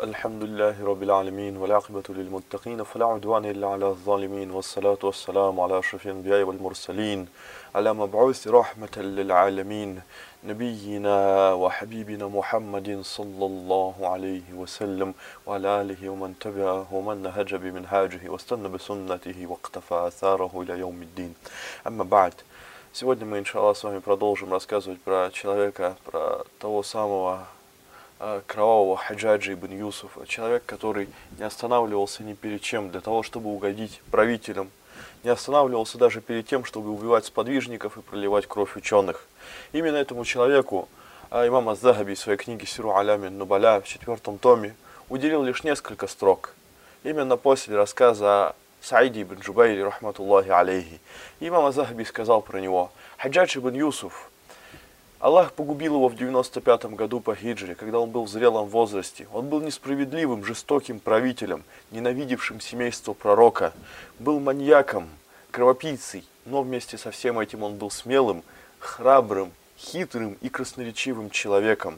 الحمد لله رب العالمين والعاقبة للمتقين فلا عدوان إلا على الظالمين والصلاة والسلام على أشرف الأنبياء والمرسلين على مبعوث رحمة للعالمين نبينا وحبيبنا محمد صلى الله عليه وسلم وعلى آله ومن تبعه ومن نهج بمنهاجه واستنى بسنته واقتفى آثاره إلى يوم الدين. أما بعد. Сегодня мы, иншаллах, с вами продолжим рассказывать про человека, про того самого кровавого Хаджаджа ибн Юсуфа, человек, который не останавливался ни перед чем для того, чтобы угодить правителям, не останавливался даже перед тем, чтобы убивать сподвижников и проливать кровь ученых. Именно этому человеку имам аз-Захаби в своей книге «Сиру Алями Нубаля» в 4 томе уделил лишь несколько строк. Именно после рассказа о Саиде ибн Джубайре, рахматуллахи алейхи, имам аз-Захаби сказал про него: Хаджадж ибн Юсуф, Аллах погубил его в 95 году по хиджре, когда он был в зрелом возрасте. Он был несправедливым, жестоким правителем, ненавидевшим семейство пророка, был маньяком, кровопийцей, но вместе со всем этим он был смелым, храбрым, хитрым и красноречивым человеком.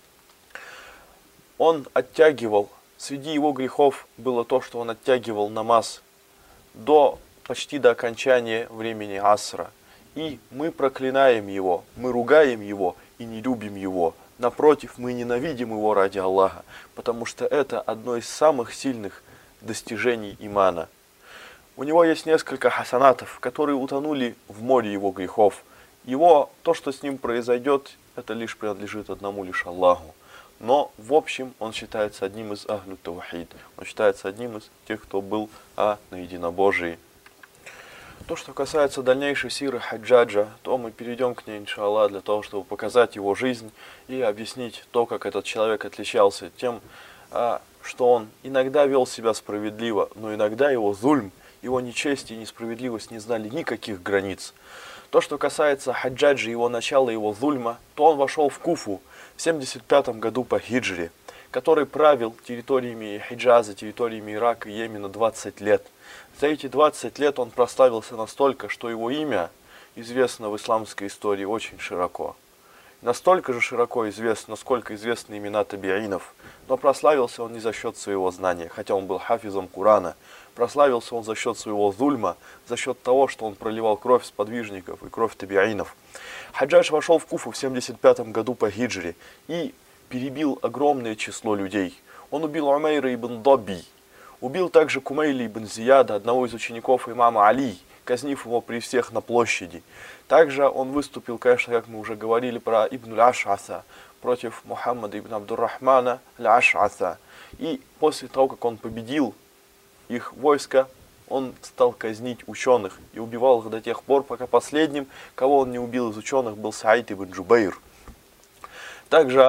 Он оттягивал, среди его грехов было то, что он оттягивал намаз почти до окончания времени асра. И мы проклинаем его, мы ругаем его и не любим его. Напротив, мы ненавидим его ради Аллаха, потому что это одно из самых сильных достижений имана. У него есть несколько хасанатов, которые утонули в море его грехов. То, что с ним произойдет, это лишь принадлежит одному лишь Аллаху. Но, в общем, он считается одним из ахлю тавхид. Он считается одним из тех, кто был на единобожии. То, что касается дальнейшей сиры Хаджаджа, то мы перейдем к ней, иншаллах, для того, чтобы показать его жизнь и объяснить то, как этот человек отличался тем, что он иногда вел себя справедливо, но иногда его зульм, его нечестие и несправедливость не знали никаких границ. То, что касается Хаджаджа, его начала, его зульма, то он вошел в Куфу в 75 году по хиджре, который правил территориями Хиджаза, территориями Ирака и Йемена 20 лет. За эти 20 лет он прославился настолько, что его имя известно в исламской истории очень широко. Настолько же широко известно, насколько известны имена табиинов. Но прославился он не за счет своего знания, хотя он был хафизом Курана. Прославился он за счет своего зульма, за счет того, что он проливал кровь сподвижников и кровь табиинов. Хаджадж вошел в Куфу в 75 году по хиджре и перебил огромное число людей. Он убил Умейра ибн Даби, убил также Кумейли ибн Зияда, одного из учеников имама Али, казнив его при всех на площади. Также он выступил, конечно, как мы уже говорили про Ибн Аш'аса, против Мухаммада ибн Абдуррахмана Аш'аса. И после того, как он победил их войско, он стал казнить ученых и убивал их до тех пор, пока последним, кого он не убил из ученых, был Саид ибн Джубайр. Также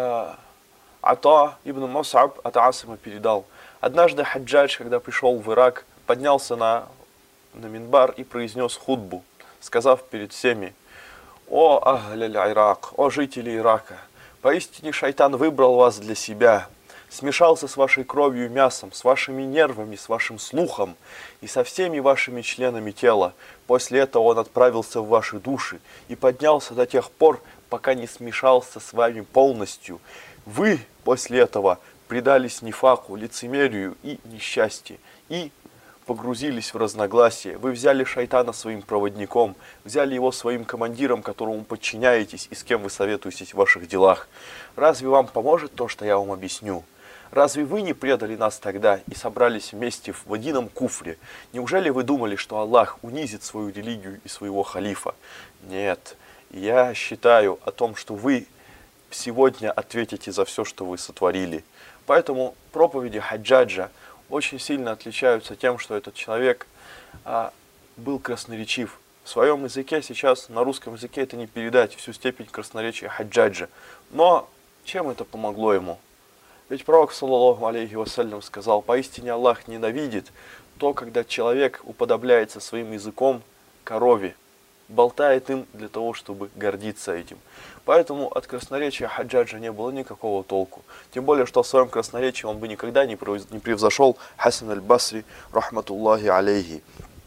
Ата ибн Мус'аб от Асима передал: однажды Хаджадж, когда пришел в Ирак, поднялся на минбар и произнес хутбу, сказав перед всеми: «О ахляль Ирак, о жители Ирака, поистине шайтан выбрал вас для себя, смешался с вашей кровью и мясом, с вашими нервами, с вашим слухом и со всеми вашими членами тела. После этого он отправился в ваши души и поднялся до тех пор, пока не смешался с вами полностью. Вы после этого предались нифаку, лицемерию и несчастью, и погрузились в разногласия. Вы взяли шайтана своим проводником, взяли его своим командиром, которому подчиняетесь и с кем вы советуетесь в ваших делах. Разве вам поможет то, что я вам объясню? Разве вы не предали нас тогда и собрались вместе в едином куфре? Неужели вы думали, что Аллах унизит свою религию и своего халифа? Нет, я считаю о том, что вы сегодня ответите за все, что вы сотворили». Поэтому проповеди Хаджаджа очень сильно отличаются тем, что этот человек был красноречив. В своем языке сейчас, на русском языке, это не передать всю степень красноречия Хаджаджа. Но чем это помогло ему? Ведь пророк, саллаллаху алейхи вассалям, сказал: поистине Аллах ненавидит то, когда человек уподобляется своим языком корове, болтает им для того, чтобы гордиться этим. Поэтому от красноречия Хаджаджа не было никакого толку. Тем более, что в своем красноречии он бы никогда не превзошел Хасан аль-Басри, рахматуллахи алейхи.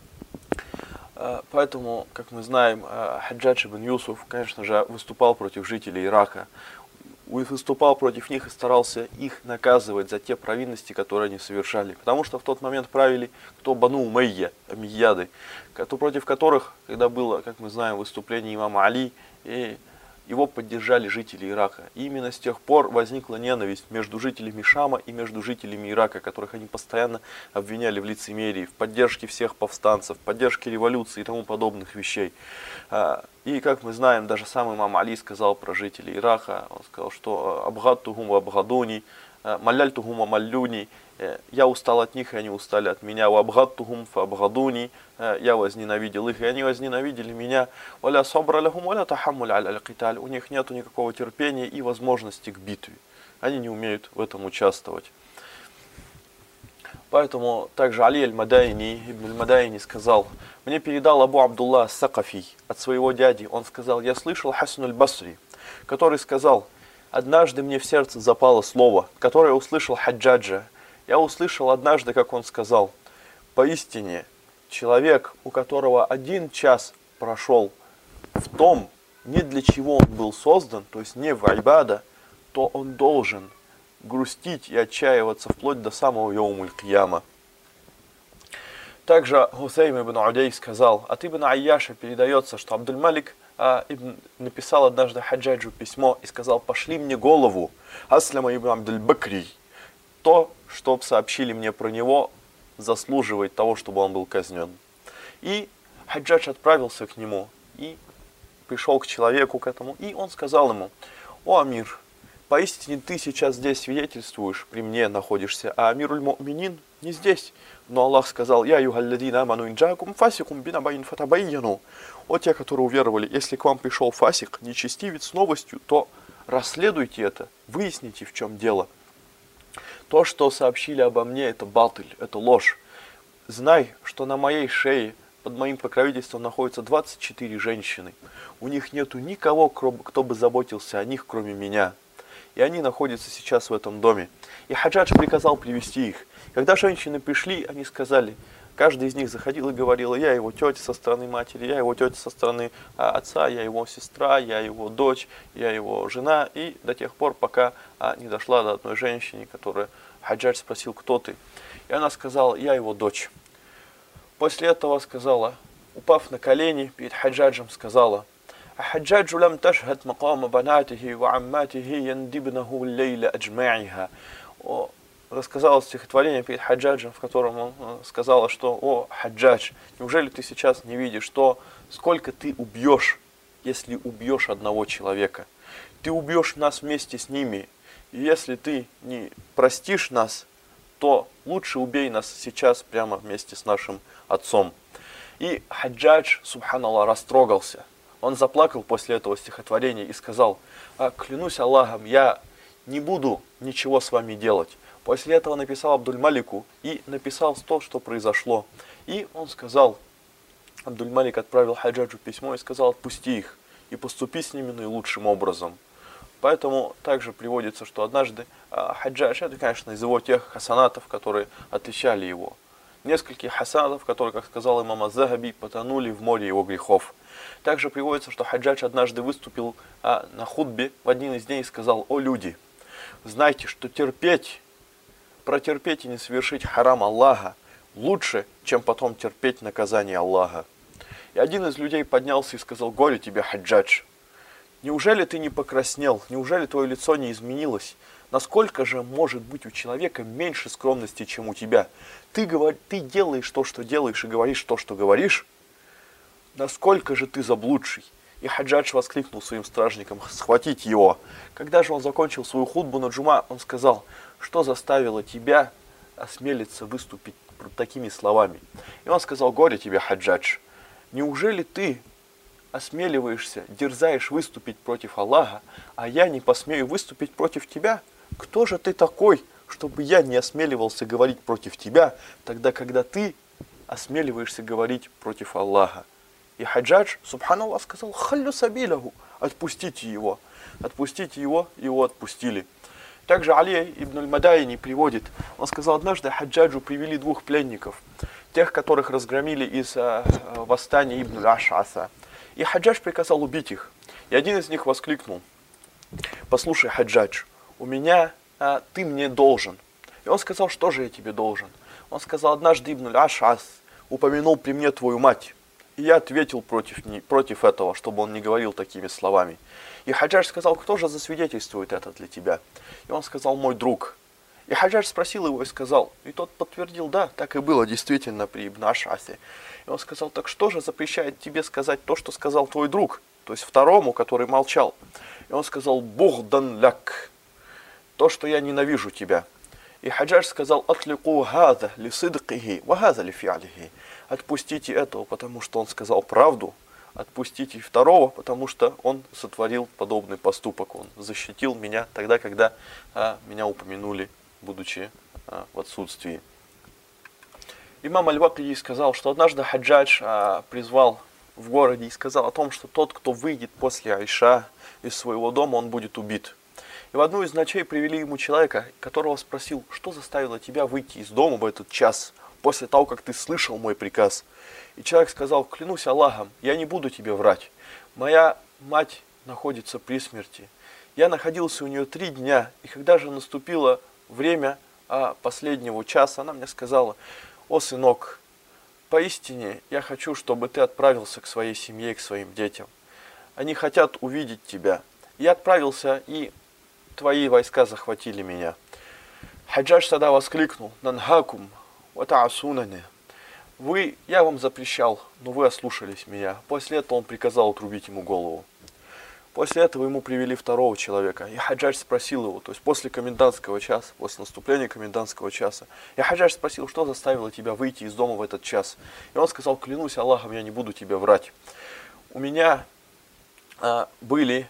Поэтому, как мы знаем, Хаджадж ибн Юсуф, конечно же, выступал против жителей Ирака. выступал против них и старался их наказывать за те провинности, которые они совершали. Потому что в тот момент правили кто Бану Умайя, Амияды, против которых, когда было, как мы знаем, выступление имама Али, и его поддержали жители Ирака. И именно с тех пор возникла ненависть между жителями Шама и между жителями Ирака, которых они постоянно обвиняли в лицемерии, в поддержке всех повстанцев, в поддержке революции и тому подобных вещей. И, как мы знаем, даже сам имам Али сказал про жителей Ирака, он сказал, что «Абгадтухум ва абгадуни, маляльтухум ва маллюни», я устал от них, и они устали от меня. «Абгадтухум фа абгадуни», я возненавидел их, и они возненавидели меня. «Валя сабра лахум, валя тахаммуль аля аль-киталь». У них нет никакого терпения и возможности к битве. Они не умеют в этом участвовать. Поэтому также Али аль-Мадайни, Ибн аль-Мадайни сказал, мне передал Абу Абдулла Сакафи от своего дяди. Он сказал, я слышал Хасан аль-Басри, который сказал, однажды мне в сердце запало слово, которое услышал Хаджаджа. Я услышал однажды, как он сказал, поистине, человек, у которого 1 час прошел в том, не для чего он был создан, то есть не в айбада, то он должен грустить и отчаиваться вплоть до самого Йоумуль-Кияма. Также Хусейм ибн Удей сказал, от Ибн Айяша передается, что Абдуль-Малик написал однажды Хаджаджу письмо и сказал, пошли мне голову Аслама ибн Абдуль-Бакри. То, что сообщили мне про него, заслуживает того, чтобы он был казнен. И Хаджадж отправился к нему и пришел к человеку, к этому, и он сказал ему, о Амир, поистине ты сейчас здесь свидетельствуешь, при мне находишься, а Амируль Му'минин не здесь. Но Аллах сказал, я югалладина аману инджакум фасикум бинабаин фатабайяну. О те, которые уверовали, если к вам пришел фасик, нечестивец с новостью, то расследуйте это, выясните, в чем дело. То, что сообщили обо мне, это батыль, это ложь. Знай, что на моей шее под моим покровительством находятся 24 женщины. У них нету никого, кто бы заботился о них, кроме меня. И они находятся сейчас в этом доме. И Хаджадж приказал привести их. Когда женщины пришли, они сказали, каждый из них заходил и говорил, я его тетя со стороны матери, я его тетя со стороны отца, я его сестра, я его дочь, я его жена. И до тех пор, пока не дошла до одной женщины, которая Хаджадж спросил, кто ты? И она сказала, я его дочь. После этого сказала, упав на колени перед Хаджаджем, сказала, Хаджаджу лам ташхад макама банатихи ва амматихи яндибнаху лейля аджмаиха. Рассказала стихотворение перед Хаджаджем, в котором он сказала, что о, Хаджадж, неужели ты сейчас не видишь то, сколько ты убьешь, если убьешь одного человека? Ты убьешь нас вместе с ними, и если ты не простишь нас, то лучше убей нас сейчас прямо вместе с нашим отцом. И Хаджадж, субханаллах, растрогался. Он заплакал после этого стихотворения и сказал, клянусь Аллахом, я не буду ничего с вами делать. После этого написал Абдуль-Малику и написал то, что произошло. И он сказал, Абдуль-Малик отправил Хаджаджу письмо и сказал, отпусти их и поступи с ними наилучшим образом. Поэтому также приводится, что однажды Хаджадж, это, конечно, из его тех хасанатов, которые отличали его. Нескольких хасанатов, которые, как сказал имам аз-Захаби, потонули в море его грехов. Также приводится, что Хаджадж однажды выступил на хутбе в один из дней и сказал, о люди, знайте, что протерпеть и не совершить харам Аллаха лучше, чем потом терпеть наказание Аллаха. И один из людей поднялся и сказал, горе тебе, Хаджадж, неужели ты не покраснел, неужели твое лицо не изменилось? Насколько же может быть у человека меньше скромности, чем у тебя? Ты делаешь то, что делаешь, и говоришь то, что говоришь. Насколько же ты заблудший? И Хаджадж воскликнул своим стражникам, схватить его. Когда же он закончил свою хутбу на джума, он сказал, что заставило тебя осмелиться выступить такими словами? И он сказал, горе тебе, Хаджадж, неужели ты осмеливаешься, дерзаешь выступить против Аллаха, а я не посмею выступить против тебя? Кто же ты такой, чтобы я не осмеливался говорить против тебя, тогда, когда ты осмеливаешься говорить против Аллаха? И Хаджадж, субханаллах, сказал, халлю сабиляху, отпустите его. Отпустите его, его отпустили. Также Али ибн аль-Мадайни приводит, он сказал, однажды Хаджаджу привели 2 пленников, тех, которых разгромили из восстания ибн аль-Аш'аса. И Хаджадж приказал убить их. И один из них воскликнул, послушай, Хаджадж, у меня, ты мне должен. И он сказал, что же я тебе должен? Он сказал, однажды Ибн Аш'ас упомянул при мне твою мать. И я ответил против этого, чтобы он не говорил такими словами. И Хаджадж сказал, кто же засвидетельствует это для тебя? И он сказал, мой друг. И Хаджадж спросил его и сказал, и тот подтвердил, да, так и было действительно при Ибн Аш'асе. И он сказал, так что же запрещает тебе сказать то, что сказал твой друг? То есть второму, который молчал. И он сказал, бугдан ляк, то, что я ненавижу тебя. И Хаджадж сказал, атлику гада ли сидкихи, ва гада ли фиалихи. Отпустите этого, потому что он сказал правду. Отпустите второго, потому что он сотворил подобный поступок. Он защитил меня тогда, когда меня упомянули, будучи в отсутствии. Имам Аль-Вакиди сказал, что однажды Хаджадж призвал в городе и сказал о том, что тот, кто выйдет после Айша из своего дома, он будет убит. И в одну из ночей привели ему человека, которого спросил, что заставило тебя выйти из дома в этот час, после того, как ты слышал мой приказ. И человек сказал, клянусь Аллахом, я не буду тебе врать. Моя мать находится при смерти. Я находился у нее 3 дня, и когда же наступило время последнего часа, она мне сказала, о, сынок, поистине я хочу, чтобы ты отправился к своей семье, к своим детям. Они хотят увидеть тебя. Я отправился, и твои войска захватили меня. Хаджадж тогда воскликнул, нанхакум, ватаасунане. Я вам запрещал, но вы ослушались меня. После этого он приказал отрубить ему голову. После этого ему привели второго человека. И Хаджадж спросил его, то есть после комендантского часа, после наступления комендантского часа. И Хаджадж спросил, что заставило тебя выйти из дома в этот час. И он сказал, клянусь Аллахом, я не буду тебе врать. У меня были...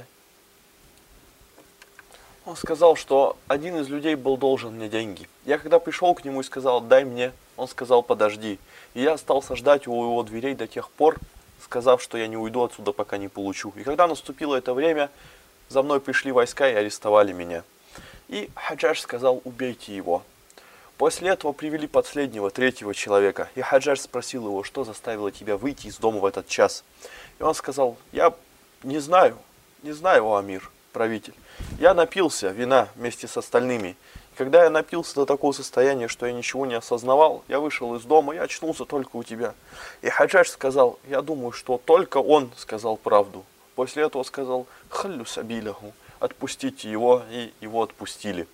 Он сказал, что один из людей был должен мне деньги. Я когда пришел к нему и сказал, дай мне, он сказал, подожди. И я остался ждать у его дверей до тех пор, сказав, что я не уйду отсюда, пока не получу. И когда наступило это время, за мной пришли войска и арестовали меня. И Хаджадж сказал, убейте его. После этого привели последнего, 3-го человека. И Хаджадж спросил его, что заставило тебя выйти из дома в этот час. И он сказал, я не знаю, о Амир, правитель. Я напился вина вместе с остальными. И когда я напился до такого состояния, что я ничего не осознавал, я вышел из дома и очнулся только у тебя. И Хаджадж сказал, я думаю, что только он сказал правду. После этого сказал, халлю сабиляху, отпустите его, и его отпустили.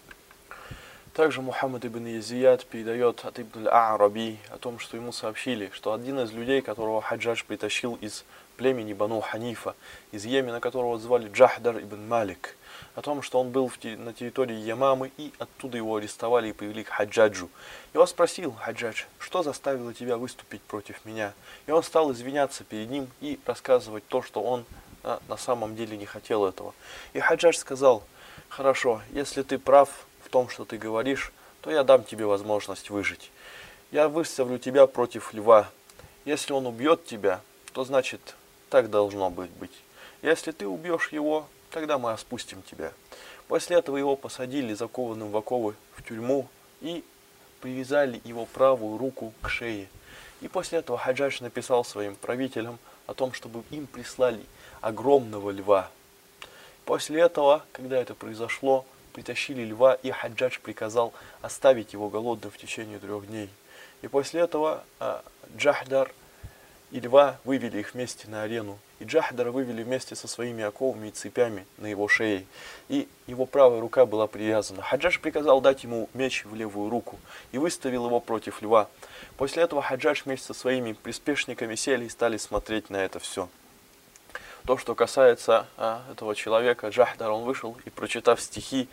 Также Мухаммад ибн Язияд передает от Ибн Аль-А'раби о том, что ему сообщили, что один из людей, которого Хаджадж притащил из племени Бану Ханифа, из Йемена, которого звали Джахдар ибн Малик, о том, что он был на территории Ямамы, и оттуда его арестовали и привели к Хаджаджу. Его спросил Хаджадж, что заставило тебя выступить против меня? И он стал извиняться перед ним и рассказывать то, что он на самом деле не хотел этого. И Хаджадж сказал, хорошо, если ты прав в том, что ты говоришь, то я дам тебе возможность выжить. Я выставлю тебя против льва. Если он убьет тебя, то значит так должно быть. Если ты убьешь его, тогда мы отпустим тебя. После этого его посадили закованным в оковы в тюрьму и привязали его правую руку к шее. И после этого Хаджадж написал своим правителям о том, чтобы им прислали огромного льва. После этого, когда это произошло, притащили льва, и Хаджадж приказал оставить его голодным в течение 3 дней. И после этого Джахдар и льва вывели их вместе на арену. И Джахдара вывели вместе со своими оковами и цепями на его шее. И его правая рука была привязана. Хаджадж приказал дать ему меч в левую руку и выставил его против льва. После этого Хаджадж вместе со своими приспешниками сели и стали смотреть на это все. То, что касается этого человека, Джахдара, он вышел и, прочитав стихи,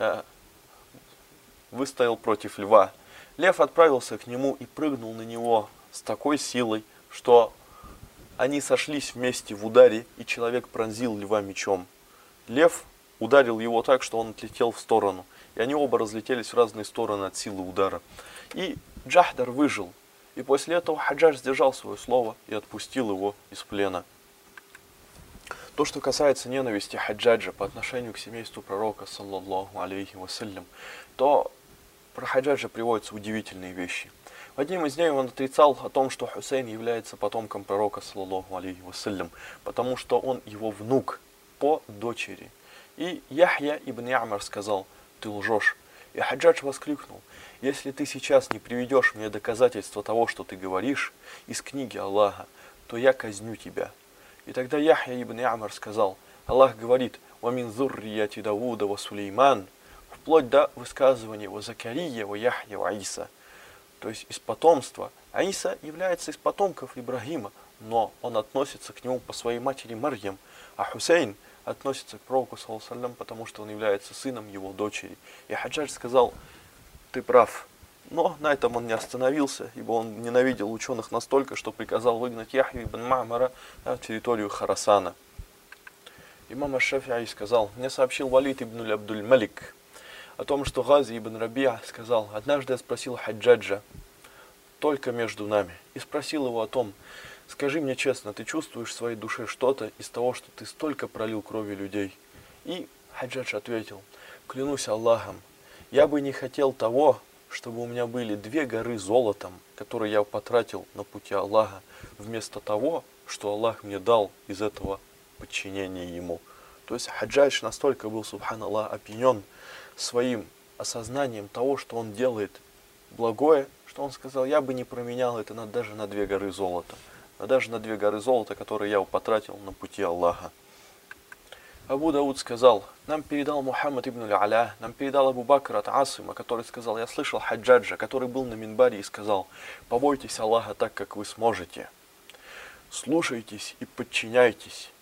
выставил против льва. Лев отправился к нему и прыгнул на него с такой силой, что они сошлись вместе в ударе, и человек пронзил льва мечом. Лев ударил его так, что он отлетел в сторону, и они оба разлетелись в разные стороны от силы удара. И Джахдар выжил, и после этого Хаджадж сдержал свое слово и отпустил его из плена. То, что касается ненависти Хаджаджа по отношению к семейству пророка, саллаллаху алейхи вассалям, то про Хаджаджа приводятся удивительные вещи. В одним из дней он отрицал о том, что Хусейн является потомком пророка, саллаллаху алейхи вассалям, потому что он его внук по дочери. И Яхья ибн Ямар сказал: ты лжешь. И Хаджадж воскликнул: если ты сейчас не приведешь мне доказательства того, что ты говоришь, из книги Аллаха, то я казню тебя. И тогда Яхья ибн Ямар сказал: Аллах говорит: «Вамин зуррияти Давуда ва Сулейман», вплоть до высказывания «Ва Закария ва Яхья ва Иса». То есть из потомства. А Иса является из потомков Ибрагима, но он относится к нему по своей матери Марьям, а Хусейн относится к пророку, саллаллаху, потому что он является сыном его дочери. И Хаджадж сказал: ты прав. Но на этом он не остановился, ибо он ненавидел ученых настолько, что приказал выгнать Яхью ибн Ма'мара на территорию Харасана. Имам аш-Шафи'и сказал: мне сообщил Валид ибн Абдуль-Малик о том, что Гази ибн Раби'а сказал: однажды я спросил Хаджаджа, только между нами, и спросил его о том: скажи мне честно, ты чувствуешь в своей душе что-то из того, что ты столько пролил крови людей? И Хаджадж ответил: клянусь Аллахом, я бы не хотел того, чтобы у меня были 2 горы золотом, которые я потратил на пути Аллаха, вместо того, что Аллах мне дал из этого подчинения Ему. То есть Хаджадж настолько был, субханаллах, опьянен своим осознанием того, что он делает благое, что он сказал: я бы не променял это даже на 2 горы золота, даже на 2 горы золота, которые я потратил на пути Аллаха. Абу Дауд сказал: нам передал Мухаммад ибн Аля, нам передал Абу Бакр от Асима, который сказал: я слышал Хаджаджа, который был на минбаре, и сказал: побойтесь Аллаха так, как вы сможете, слушайтесь и подчиняйтесь.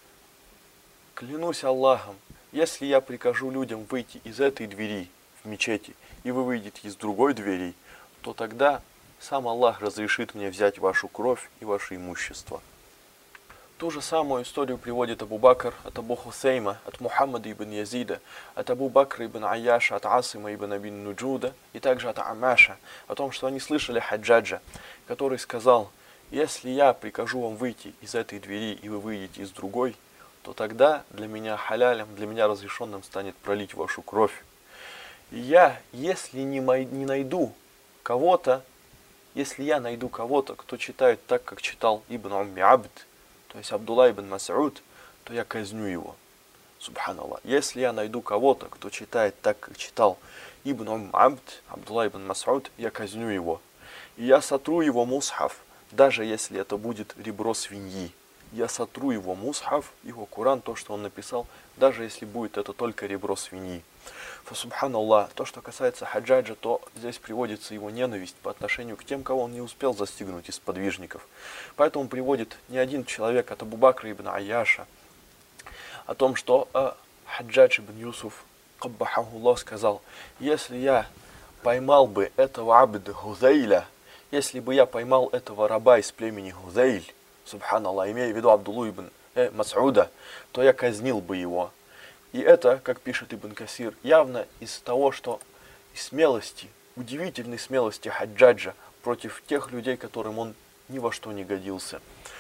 Клянусь Аллахом, если я прикажу людям выйти из этой двери в мечети, и вы выйдете из другой двери, то тогда сам Аллах разрешит мне взять вашу кровь и ваше имущество. Ту же самую историю приводит Абу Бакр от Абу Хусейма, от Мухаммада ибн Язида, от Абу Бакра ибн Аяша, от Асима ибн Абин Нуджуда и также от Амаша, о том, что они слышали Хаджаджа, который сказал: если я прикажу вам выйти из этой двери и вы выйдете из другой, то тогда для меня халялем, для меня разрешенным станет пролить вашу кровь. И я, если не найду кого-то, если я найду кого-то, кто читает так, как читал Ибн Умми Абд, то есть Абдулла ибн Мас'уд, то я казню его. Субханаллах. Если я найду кого-то, кто читает так, как читал Ибн Умми Абд, Абдулла ибн Мас'уд, я казню его. И я сотру его мусхаф, даже если это будет ребро свиньи. Я сотру его мусхаф, его Коран, то, что он написал, даже если будет это только ребро свиньи. Субханаллах, то, что касается Хаджаджа, то здесь приводится его ненависть по отношению к тем, кого он не успел застигнуть из сподвижников. Поэтому приводит не один человек от Абу Бакра ибн Аяша о том, что Хаджадж ибн Юсуф, каббахахуллах, сказал: если я поймал бы этого Абд Хузейля, если бы я поймал этого раба из племени Хузейль, субханаллах, имея в виду Абдуллу ибн Мас'уда, то я казнил бы его. И это, как пишет Ибн Касир, явно из того, что из смелости, удивительной смелости Хаджаджа против тех людей, которым он ни во что не годился.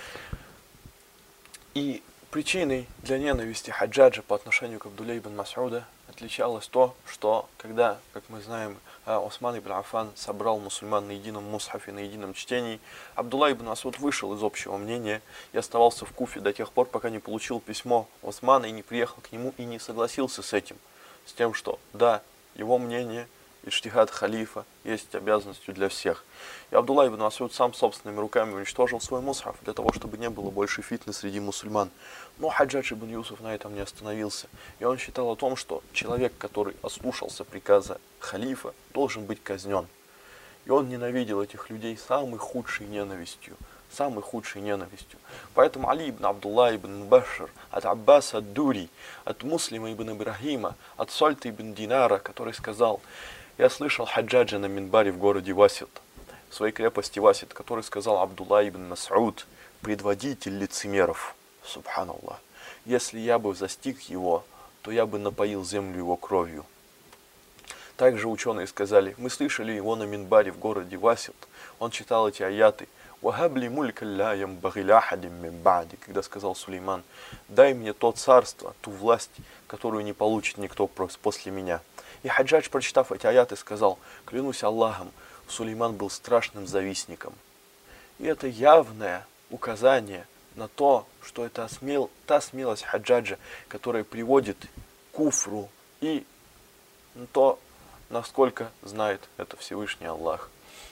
И причиной для ненависти Хаджаджа по отношению к Абдулле ибн Мас'уда отличалось то, что когда, как мы знаем, Осман ибн Аффан собрал мусульман на едином мусхафе, на едином чтении, Абдулла ибн Мас'уд вышел из общего мнения и оставался в Куфе до тех пор, пока не получил письмо Османа и не приехал к нему и не согласился с этим, с тем, что да, его мнение, иджтихад халифа есть обязанностью для всех. И Абдулла ибн Мас'уд сам собственными руками уничтожил свой мусхаф для того, чтобы не было больше фитны среди мусульман. Но Хаджадж ибн Юсуф на этом не остановился. И он считал о том, что человек, который ослушался приказа халифа, должен быть казнен. И он ненавидел этих людей самой худшей ненавистью. Самой худшей ненавистью. Поэтому Али ибн Абдулла ибн Мубашир, от Аббаса ад-Дури, от Муслима ибн Ибрахима, от Сальта ибн Динара, который сказал: я слышал Хаджаджа на минбаре в городе Васит, в своей крепости Васит, который сказал: Абдулла ибн Мас'уд, предводитель лицемеров. Субханаллах. Если я бы застиг его, то я бы напоил землю его кровью. Также ученые сказали: мы слышали его на минбаре в городе Васит. Он читал эти аяты: «Вахабли мулька ля ямбаги ляхадим мин ба'ди», когда сказал Сулейман: дай мне то царство, ту власть, которую не получит никто после меня. И Хаджадж, прочитав эти аяты, сказал: клянусь Аллахом, Сулейман был страшным завистником. И это явное указание на то, что это та смелость Хаджаджа, которая приводит куфру и то, насколько знает это Всевышний Аллах.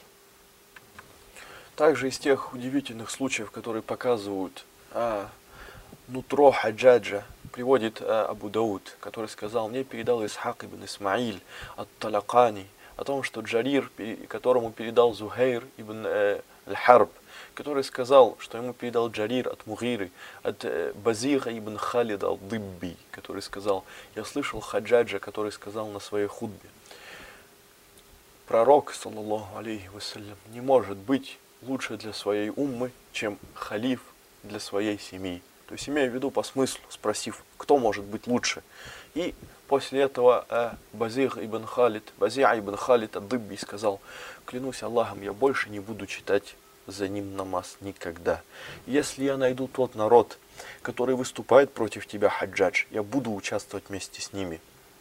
Также из тех удивительных случаев, которые показывают нутро Хаджаджа, приводит Абу Дауд, который сказал: мне передал Исхак ибн Исмаиль от Талакани о том, что Джарир, которому передал Зухайр ибн Аль-Харб, который сказал, что ему передал Джарир от Мугиры, от Базиха ибн Халида ал-Дибби, который сказал: я слышал Хаджаджа, который сказал на своей хутбе: пророк, саллаллаху алейхи вассалям, не может быть лучше для своей уммы, чем халиф для своей семьи. То есть, имея в виду по смыслу, спросив, кто может быть лучше. И после этого Базих ибн Халид ад-Дибби сказал: клянусь Аллахом, я больше не буду читать за ним намаз никогда. Если я найду тот народ, который выступает против тебя, Хаджадж, я буду участвовать вместе с ними.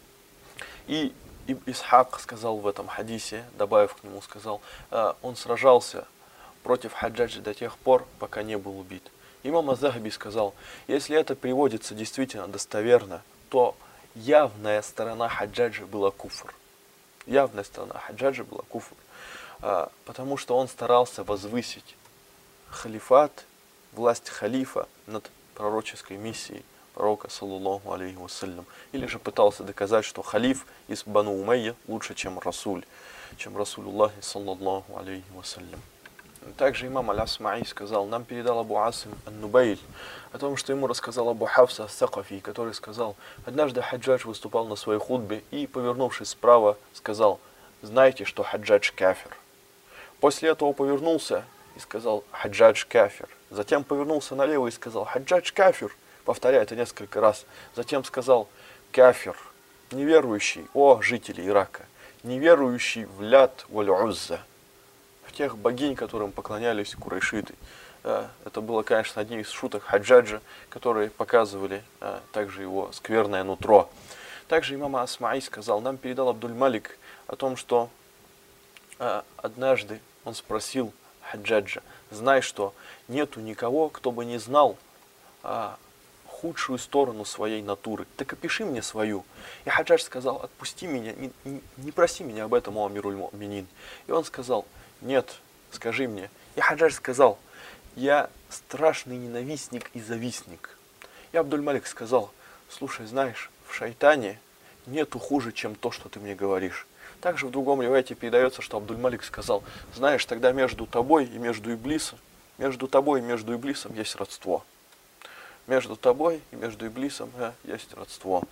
И Исхак сказал в этом хадисе, добавив к нему, сказал: он сражался против Хаджаджа до тех пор, пока не был убит. Имам Аз-Захаби сказал: если это приводится действительно достоверно, то явная сторона Хаджаджа была куфр. Явная сторона Хаджаджа была куфр. Потому что он старался возвысить халифат, власть халифа над пророческой миссией пророка, саллаллаху алейхи вассалям. Или же пытался доказать, что халиф из Бану Умайя лучше, чем Расуль, чем Расулюллахи, саллаллаху алейхи вассалям. Также имам Аль-Асмаи сказал: нам передал Абу Асим ан-Нубайль о том, что ему рассказал Абу Хафса ас-Сакафи, который сказал: однажды Хаджадж выступал на своей хутбе и, повернувшись справа, сказал: знайте, что Хаджадж кафир. После этого повернулся и сказал: Хаджадж кафир. Затем повернулся налево и сказал: Хаджадж кафир. Повторяя это несколько раз. Затем сказал: кафир, неверующий, о жители Ирака, неверующий в Лят валь-Узза, в тех богинь, которым поклонялись курайшиты. Это было, конечно, одним из шуток Хаджаджа, которые показывали также его скверное нутро. Также имам Асмаи сказал: нам передал Абдуль-Малик о том, что однажды он спросил Хаджаджа: знай, что нету никого, кто бы не знал худшую сторону своей натуры. Так опиши мне свою. И Хаджадж сказал: отпусти меня, не проси меня об этом, о амируль му'минин. И он сказал: нет, скажи мне. И Хаджадж сказал: я страшный ненавистник и завистник. И Абдуль-Малик сказал: слушай, знаешь, в шайтане нету хуже, чем то, что ты мне говоришь. Также в другом ривайте передается, что Абдуль-Малик сказал: знаешь, тогда между тобой и между Иблисом есть родство. Между тобой и между Иблисом есть родство.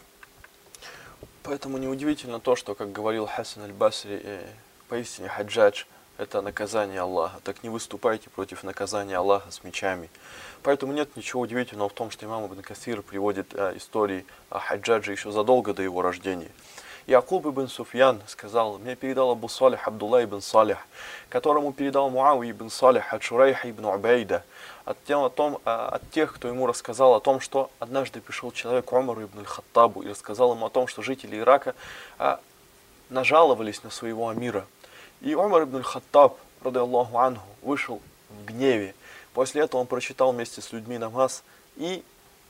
Поэтому неудивительно то, что, как говорил Хасан аль-Басри, поистине Хаджадж — это наказание Аллаха. Так не выступайте против наказания Аллаха с мечами. Поэтому нет ничего удивительного в том, что имам Ибн Касир приводит истории о Хаджадже еще задолго до его рождения. Якуб ибн Суфьян сказал: мне передал Абу Салих Абдулла ибн Салих, которому передал Муави ибн Салих от Шурайха ибн Убейда, от тех, кто ему рассказал о том, что однажды пришел человек Умару ибн Аль-Хаттабу и рассказал ему о том, что жители Ирака нажаловались на своего амира. И Умар ибн Аль-Хаттаб, ради Аллаху анху, вышел в гневе. После этого он прочитал вместе с людьми намаз и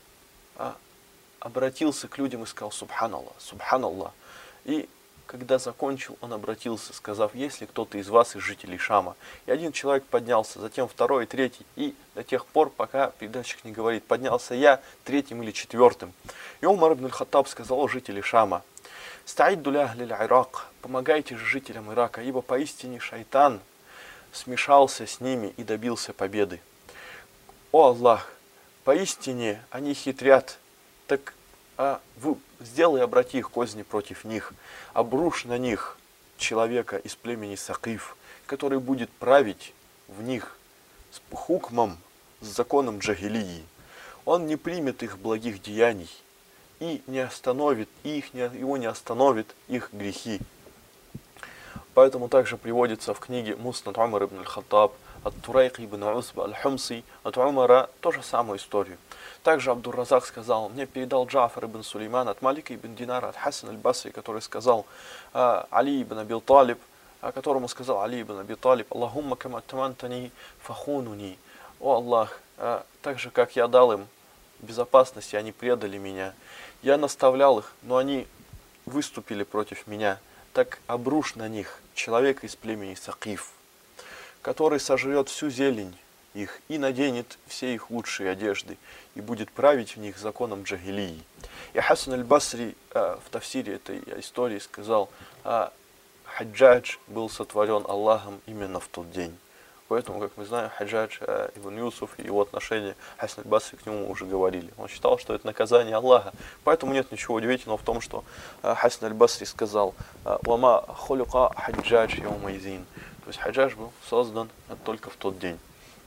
обратился к людям и сказал: Субханаллах, Субханаллах. И когда закончил, он обратился, сказав: есть ли кто-то из вас, из жителей Шама? И один человек поднялся, затем второй, третий, и до тех пор, пока передатчик не говорит, поднялся я третьим или четвертым. И Умар ибн Аль-Хаттаб сказал: о жители Шама, стаидду ля ахлиль Ирак, помогайте же жителям Ирака, ибо поистине шайтан смешался с ними и добился победы. О Аллах, поистине они хитрят, так сделай, обрати их козни против них, обрушь на них человека из племени Сакиф, который будет править в них с хукмом, с законом джахилии. Он не примет их благих деяний и не остановит его не остановит их грехи. Поэтому также приводится в книге Муснад Умар ибн Аль-Хаттаб от Турайк ибн Усба Аль-Хумси, от Умара тоже самую историю. Также Абдур-Разак сказал: мне передал Джафар ибн Сулейман от Малика ибн Динара, от Хасан аль-Басри, который сказал Али ибн Аби Талиб, которому сказал Али ибн Аби Талиб: Аллахумма кама тамантани фахунуни. О Аллах, так же как я дал им безопасности, они предали меня. Я наставлял их, но они выступили против меня. Так обрушь на них человека из племени Сакиф, который сожрет всю зелень их и наденет все их лучшие одежды и будет править в них законом джахилии. И Хасан аль-Басри в тафсире этой истории сказал, Хаджадж был сотворен Аллахом именно в тот день. Поэтому, как мы знаем, Хаджадж ибн Юсуф и его отношение, Хасан аль-Басри к нему уже говорили. Он считал, что это наказание Аллаха. Поэтому нет ничего удивительного в том, что Хасан аль-Басри сказал, «Вама холюка Хаджадж яумайзин». То есть Хаджадж был создан только в тот день.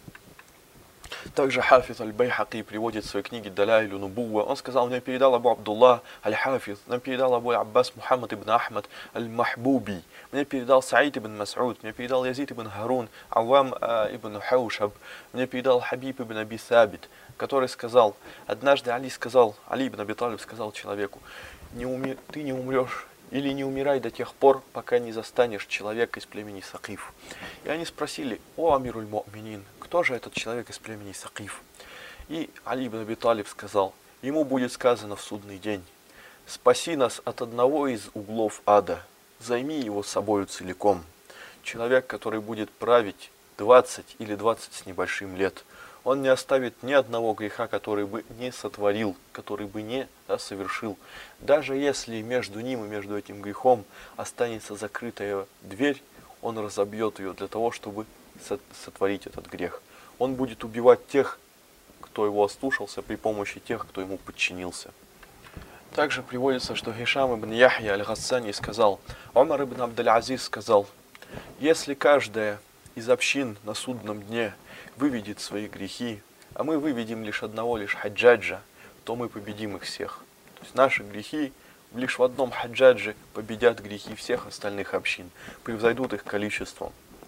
Также Хафиз аль-Байхаки приводит в своей книге Далайлю Нубуа. Он сказал, мне передал Абу Абдуллах аль-Хафиз, нам передал Абу Аббас Мухаммад ибн Ахмад аль-Махбуби, мне передал Саид ибн Мас'уд, мне передал Язид ибн Харун, Авам ибн Хаушаб, мне передал Хабиб ибн Аби Сабит, который сказал, однажды Али ибн Аби Талиб сказал человеку, ты не умрешь или не умирай до тех пор, пока не застанешь человека из племени Сакиф. И они спросили, о Амируль Му'минин, кто же этот человек из племени Сакиф? И Али ибн Аби Талиб сказал, ему будет сказано в судный день, спаси нас от одного из углов ада, займи его собою целиком. Человек, который будет править 20 или 20 с небольшим лет, он не оставит ни одного греха, который бы не сотворил, который бы не совершил. Даже если между ним и между этим грехом останется закрытая дверь, он разобьет ее для того, чтобы сотворить этот грех. Он будет убивать тех, кто его ослушался, при помощи тех, кто ему подчинился. Также приводится, что Хишам ибн Яхья аль-Гассани сказал, Умар ибн Абдаль-Азиз сказал, если каждая из общин на судном дне выведет свои грехи, а мы выведем лишь одного лишь Хаджаджа, то мы победим их всех. То есть наши грехи лишь в одном Хаджадже победят грехи всех остальных общин, превзойдут их количеством.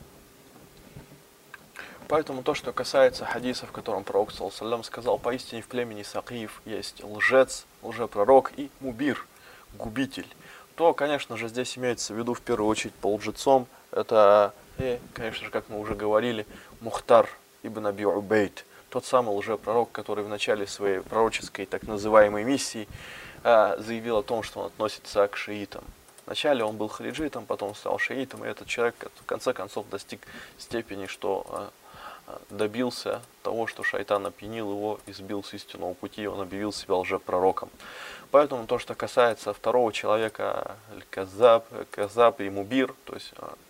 Поэтому то, что касается хадиса, в котором пророк ﷺ сказал, поистине в племени Сакиф есть лжец, лжепророк и мубир, губитель, то, конечно же, здесь имеется в виду в первую очередь по лжецом, это, конечно же, как мы уже говорили, Мухтар ибн Аби Убейд, тот самый лжепророк, который в начале своей пророческой так называемой миссии заявил о том, что он относится к шиитам. Вначале он был хариджитом, потом стал шиитом, и этот человек в конце концов достиг степени, что добился того, что шайтан опьянил его и сбил с истинного пути, и он объявил себя лжепророком. Поэтому то, что касается второго человека, казаб и мубир, то есть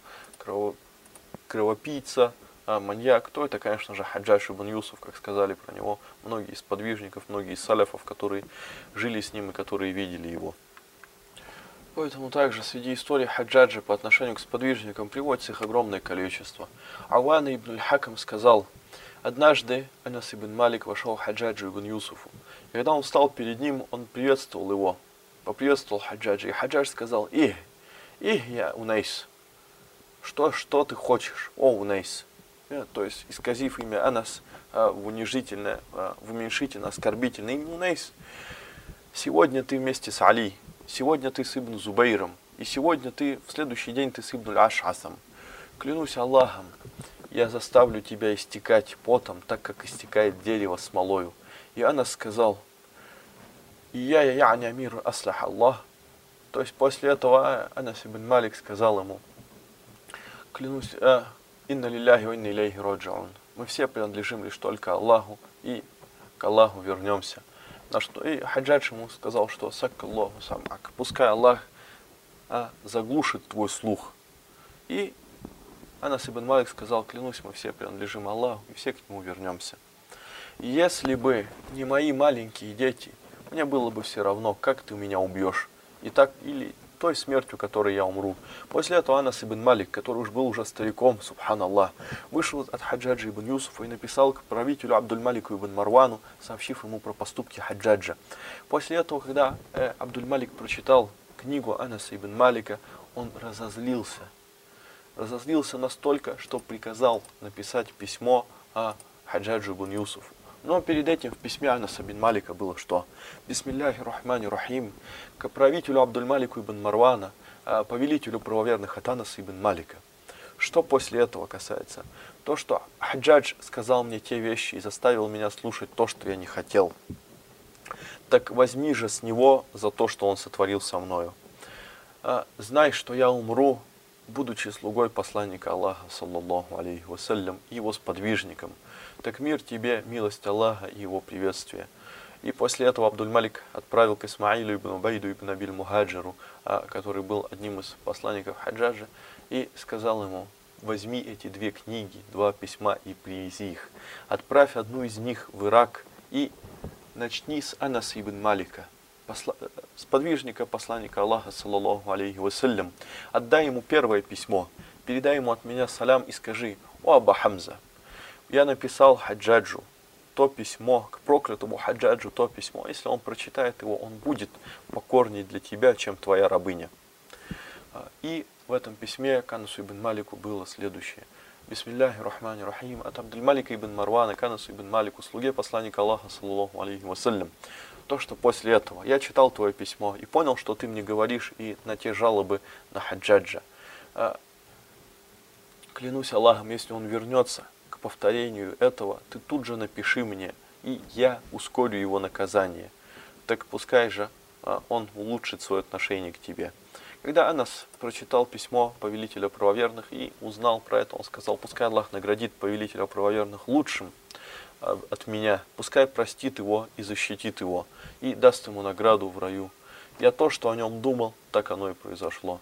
кровопийца, маньяк, то это, конечно же, Хаджадж ибн Юсуф, как сказали про него многие из подвижников, многие из саляфов, которые жили с ним и которые видели его. Поэтому также среди историй Хаджаджа по отношению к сподвижникам приводится их огромное количество. Ауан ибн аль-Хакам сказал, однажды Анас ибн Малик вошел Хаджаджу ибн Юсуфу. И когда он встал перед ним, он приветствовал его, поприветствовал Хаджаджа. И Хаджадж сказал, я Унайс, что ты хочешь, о Унайс? То есть, исказив имя Анас в унижительное, в уменьшительное, оскорбительное имя Унайс. Сегодня ты вместе с Али, сегодня ты с Ибн Зубейром, и сегодня ты, в следующий день ты с Ибн Аш'асом. Клянусь Аллахом, я заставлю тебя истекать потом, так как истекает дерево смолою. И Анас сказал, я не амир аслах Аллах. То есть после этого Анас ибн Малик сказал ему, клянусь, инна лилляхи ва инна илейхи раджиун. Мы все принадлежим лишь только Аллаху и к Аллаху вернемся. На что и Хаджадж ему сказал, что саккаллаху самак, пускай Аллах заглушит твой слух. И Анас ибн Малик сказал, клянусь, мы все принадлежим Аллаху и все к нему вернемся. И если бы не мои маленькие дети, мне было бы все равно, как ты меня убьешь, и так или той смертью, которой я умру. После этого Анас ибн Малик, который уж был уже стариком, субханаллах, вышел от Хаджаджа ибн Юсуфа и написал к правителю Абдуль-Малику ибн Марвану, сообщив ему про поступки Хаджаджа. После этого, когда Абдуль-Малик прочитал книгу Анаса ибн Малика, он разозлился. Разозлился настолько, что приказал написать письмо Хаджаджу ибн Юсуфу. Но перед этим в письме Анаса ибн Малика было что? Бисмилляхи рахмани рахим, к правителю Абдуль-Малику ибн Марвана, повелителю правоверных от Анаса ибн Малика. Что после этого касается? То, что Хаджадж сказал мне те вещи и заставил меня слушать то, что я не хотел. так возьми же с него за то, что он сотворил со мною. Знай, что я умру, будучи слугой посланника Аллаха, саллаллаху алейхи вассалям, и его сподвижником. Так мир тебе, милость Аллаха и его приветствие. И после этого Абдуль-Малик отправил к Исмаилу ибн Убайду ибн Абиль-Мухаджиру, который был одним из посланников Хаджаджа, и сказал ему: возьми эти две книги, два письма и привези их. Отправь одну из них в Ирак и начни с Анаса ибн Малика, сподвижника посланника Аллаха, саллаллаху алейхи вассалям. Отдай ему первое письмо, передай ему от меня салям и скажи: о Аба Хамза, я написал Хаджаджу то письмо, к проклятому Хаджаджу то письмо. Если он прочитает его, он будет покорней для тебя, чем твоя рабыня. И в этом письме к Анасу ибн Малику было следующее. Бисмилляхи рахмани рахим. От Абдуль-Малика ибн Марвана к Анасу ибн Малику, слуге посланника Аллаха, саллаллаху алейхи вассалям. То, что после этого я читал твое письмо и понял, что ты мне говоришь, и на те жалобы на Хаджаджа. Клянусь Аллахом, если он вернется к повторению этого, ты тут же напиши мне, и я ускорю его наказание. Так пускай же он улучшит свое отношение к тебе. Когда Анас прочитал письмо повелителя правоверных и узнал про это, он сказал: пускай Аллах наградит повелителя правоверных лучшим от меня, пускай простит его и защитит его, и даст ему награду в раю. Я то, что о нем думал, так оно и произошло.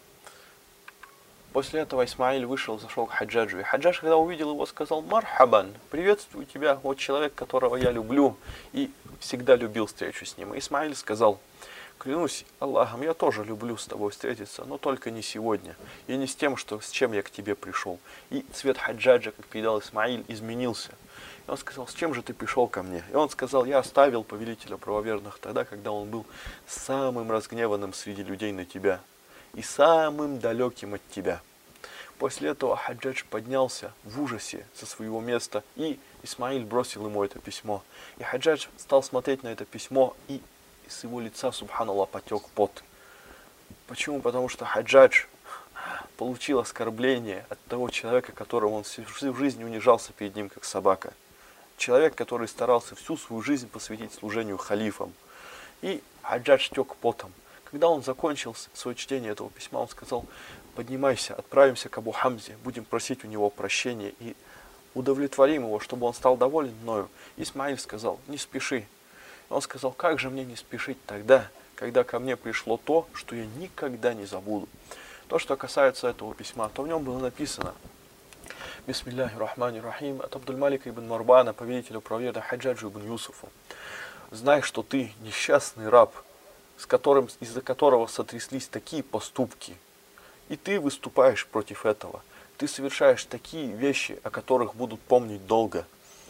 После этого Исмаиль вышел, зашел к Хаджаджу. И Хаджадж, когда увидел его, сказал: мархабан, приветствую тебя, вот человек, которого я люблю и всегда любил встречу с ним. И Исмаиль сказал: клянусь Аллахом, я тоже люблю с тобой встретиться, но только не сегодня, и не с тем, с чем я к тебе пришел. И цвет Хаджаджа, как передал Исмаиль, изменился. И он сказал: с чем же ты пришел ко мне? И он сказал: я оставил повелителя правоверных тогда, когда он был самым разгневанным среди людей на тебя и самым далеким от тебя. После этого Хаджадж поднялся в ужасе со своего места, и Исмаиль бросил ему это письмо. И Хаджадж стал смотреть на это письмо, и с его лица, субханаллах, потек пот. Почему? Потому что Хаджадж получил оскорбление от того человека, которого он всю жизнь унижался перед ним, как собака. Человек, который старался всю свою жизнь посвятить служению халифам. И Хаджадж тек потом. Когда он закончил свое чтение этого письма, он сказал: поднимайся, отправимся к Абу Хамзе, будем просить у него прощения и удовлетворим его, чтобы он стал доволен мною. Исмаиль сказал: не спеши. Он сказал: как же мне не спешить тогда, когда ко мне пришло то, что я никогда не забуду. То, что касается этого письма, то в нем было написано: Бисмилляхи рахмани рахим, от Абдуль-Малика ибн Марвана, повелителя правоверных Хаджаджу ибн Юсуфу. Знай, что ты несчастный раб, из-за которого сотряслись такие поступки, и ты выступаешь против этого. Ты совершаешь такие вещи, о которых будут помнить долго.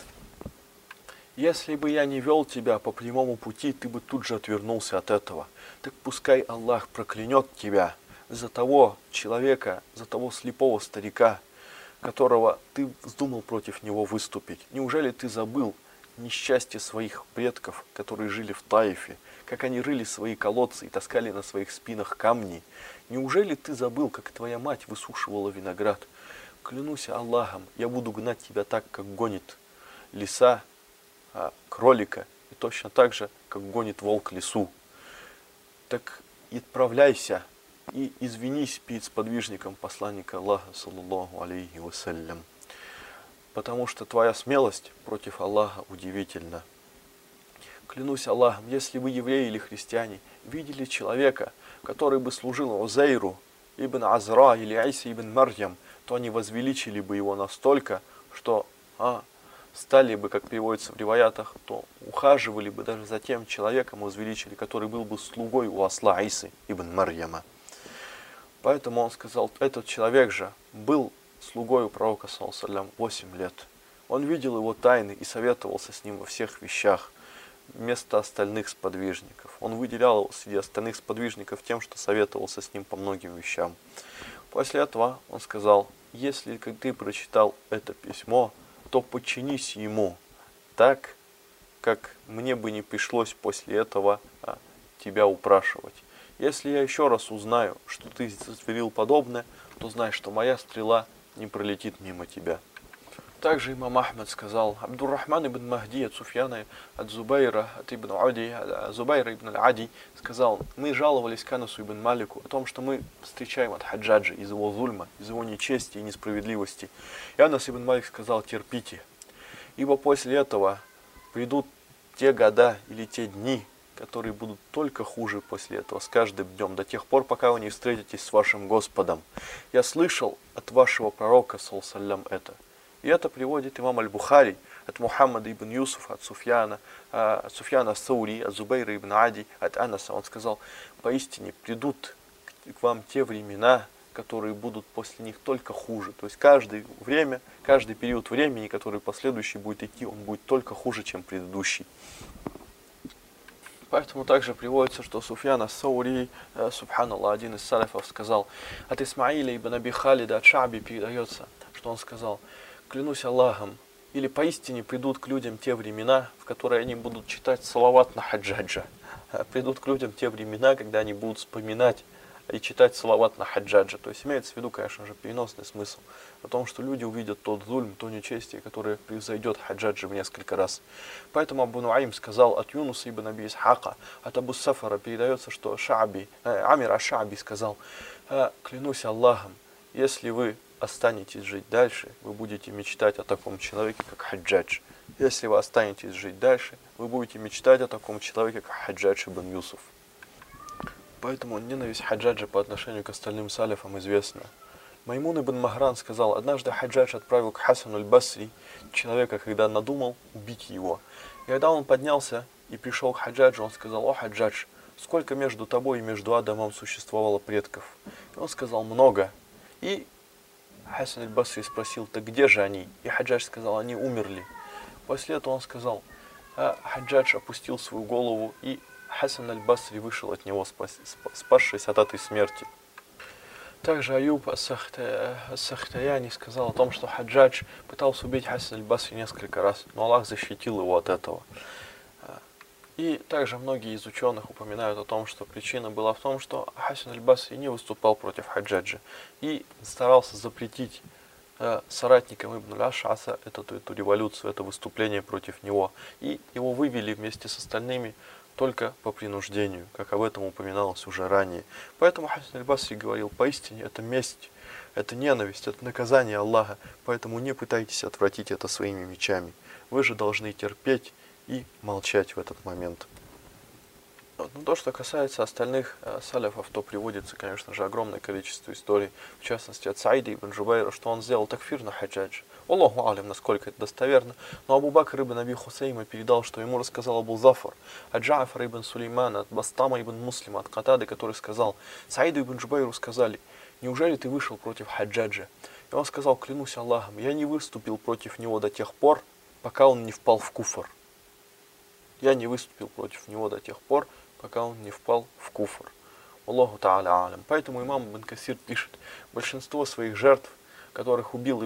Если бы я не вел тебя по прямому пути, ты бы тут же отвернулся от этого. Так пускай Аллах проклянет тебя за того человека, за того слепого старика, которого ты вздумал против него выступить. Неужели ты забыл несчастье своих предков, которые жили в Таифе, как они рыли свои колодцы и таскали на своих спинах камни? Неужели ты забыл, как твоя мать высушивала виноград? Клянусь Аллахом, я буду гнать тебя так, как гонит лиса кролика, и точно так же, как гонит волк лису. Так отправляйся и извинись перед сподвижником посланника Аллаха, саллаллаху алейхи вассалям, потому что твоя смелость против Аллаха удивительна. Клянусь Аллахом, если вы, евреи или христиане, видели человека, который бы служил Узейру ибн Азра или Айса ибн Марьям, то они возвеличили бы его настолько, что стали бы, как переводится в риваятах, то ухаживали бы даже за тем человеком, возвеличили, который был бы слугой у осла Айсы ибн Марьяма. Поэтому он сказал: этот человек же был слугой у пророка, саллаллаху алейхи ва саллям, 8 лет. Он видел его тайны и советовался с ним во всех вещах вместо остальных сподвижников. Он выделял его среди остальных сподвижников тем, что советовался с ним по многим вещам. После этого он сказал: если ты прочитал это письмо, то подчинись ему так, как мне бы не пришлось после этого тебя упрашивать. Если я еще раз узнаю, что ты сотворил подобное, то знай, что моя стрела не пролетит мимо тебя. Также имам Ахмад сказал: Абдуррахман ибн Махди от Суфьяна, от Зубайра, от ибн Ади, Зубайра ибн Ади сказал: мы жаловались Канасу ибн Малику о том, что мы встречаем от Хаджаджа из его зульма, из его нечести и несправедливости. И Анас ибн Малик сказал: терпите, ибо после этого придут те года или те дни, которые будут только хуже после этого, с каждым днем, до тех пор, пока вы не встретитесь с вашим Господом. Я слышал от вашего пророка, саллаллаху это. И это приводит имам Аль-Бухари от Мухаммада ибн Юсуфа, от Суфьяна Ас-Саури, от Зубайра ибн Ади, от Анаса. Он сказал: поистине придут к вам те времена, которые будут после них только хуже. То есть каждый период времени, который последующий будет идти, он будет только хуже, чем предыдущий. Поэтому также приводится, что Суфьян Ас-Саури, субханаллах, один из салафов, сказал: от Исмаиля ибн Аби Халида от Шааби передается, что он сказал: клянусь Аллахом, или поистине придут к людям те времена, в которые они будут читать салават на Хаджаджа. Придут к людям те времена, когда они будут вспоминать и читать салават на Хаджаджа. То есть имеется в виду, конечно же, переносный смысл о том, что люди увидят тот зульм, то нечестие, которое превзойдет Хаджаджа в несколько раз. Поэтому Абу Нуаим сказал от Юнуса ибн Аби Исхака, от Абу Сафара передается, что Амир аш-Шааби сказал: клянусь Аллахом, если вы останетесь жить дальше, вы будете мечтать о таком человеке, как Хаджадж. Если вы останетесь жить дальше, вы будете мечтать о таком человеке, как Хаджадж ибн Юсуф. Поэтому ненависть Хаджаджа по отношению к остальным салифам известна. Маймун ибн Махран сказал: однажды Хаджадж отправил к Хасану аль-Басри человека, когда надумал убить его. И когда он поднялся и пришел к Хаджаджу, он сказал: о Хаджадж, сколько между тобой и между Адамом существовало предков? И он сказал: много. И Хасан аль-Басри спросил: так где же они? И Хаджадж сказал: они умерли. После этого он сказал, Хаджадж опустил свою голову, и Хасан аль-Басри вышел от него, спасшись от этой смерти. Также Аюб ас-Сахтаяни сказал о том, что Хаджадж пытался убить Хасан аль-Басри несколько раз, но Аллах защитил его от этого. И также многие из ученых упоминают о том, что причина была в том, что Хасан аль-Басри не выступал против Хаджаджа и старался запретить соратникам Ибн аль-Аш'аса эту революцию, это выступление против него. И его вывели вместе с остальными только по принуждению, как об этом упоминалось уже ранее. Поэтому Хасан аль-Басри говорил: поистине это месть, это ненависть, это наказание Аллаха, поэтому не пытайтесь отвратить это своими мечами. Вы же должны терпеть и молчать в этот момент. Но то, что касается остальных саляфов, то приводится, конечно же, огромное количество историй, в частности от Саида ибн Джубайра, что он сделал такфир на Хаджадж. Аллаху алим, насколько это достоверно. Но Абу Бакр ибн Аби Хусейма передал, что ему рассказал Абу Зафар от Джафар ибн Сулеймана, от Бастама ибн Муслима, от Катады, который сказал: Саиду ибн Джубайру сказали: неужели ты вышел против Хаджаджа? И он сказал: клянусь Аллахом, я не выступил против него до тех пор, пока он не впал в куфр. Я не выступил против него до тех пор, пока он не впал в куфр. Аллаху та'аля алям. Поэтому имам Ибн Касир пишет: большинство своих жертв, которых убил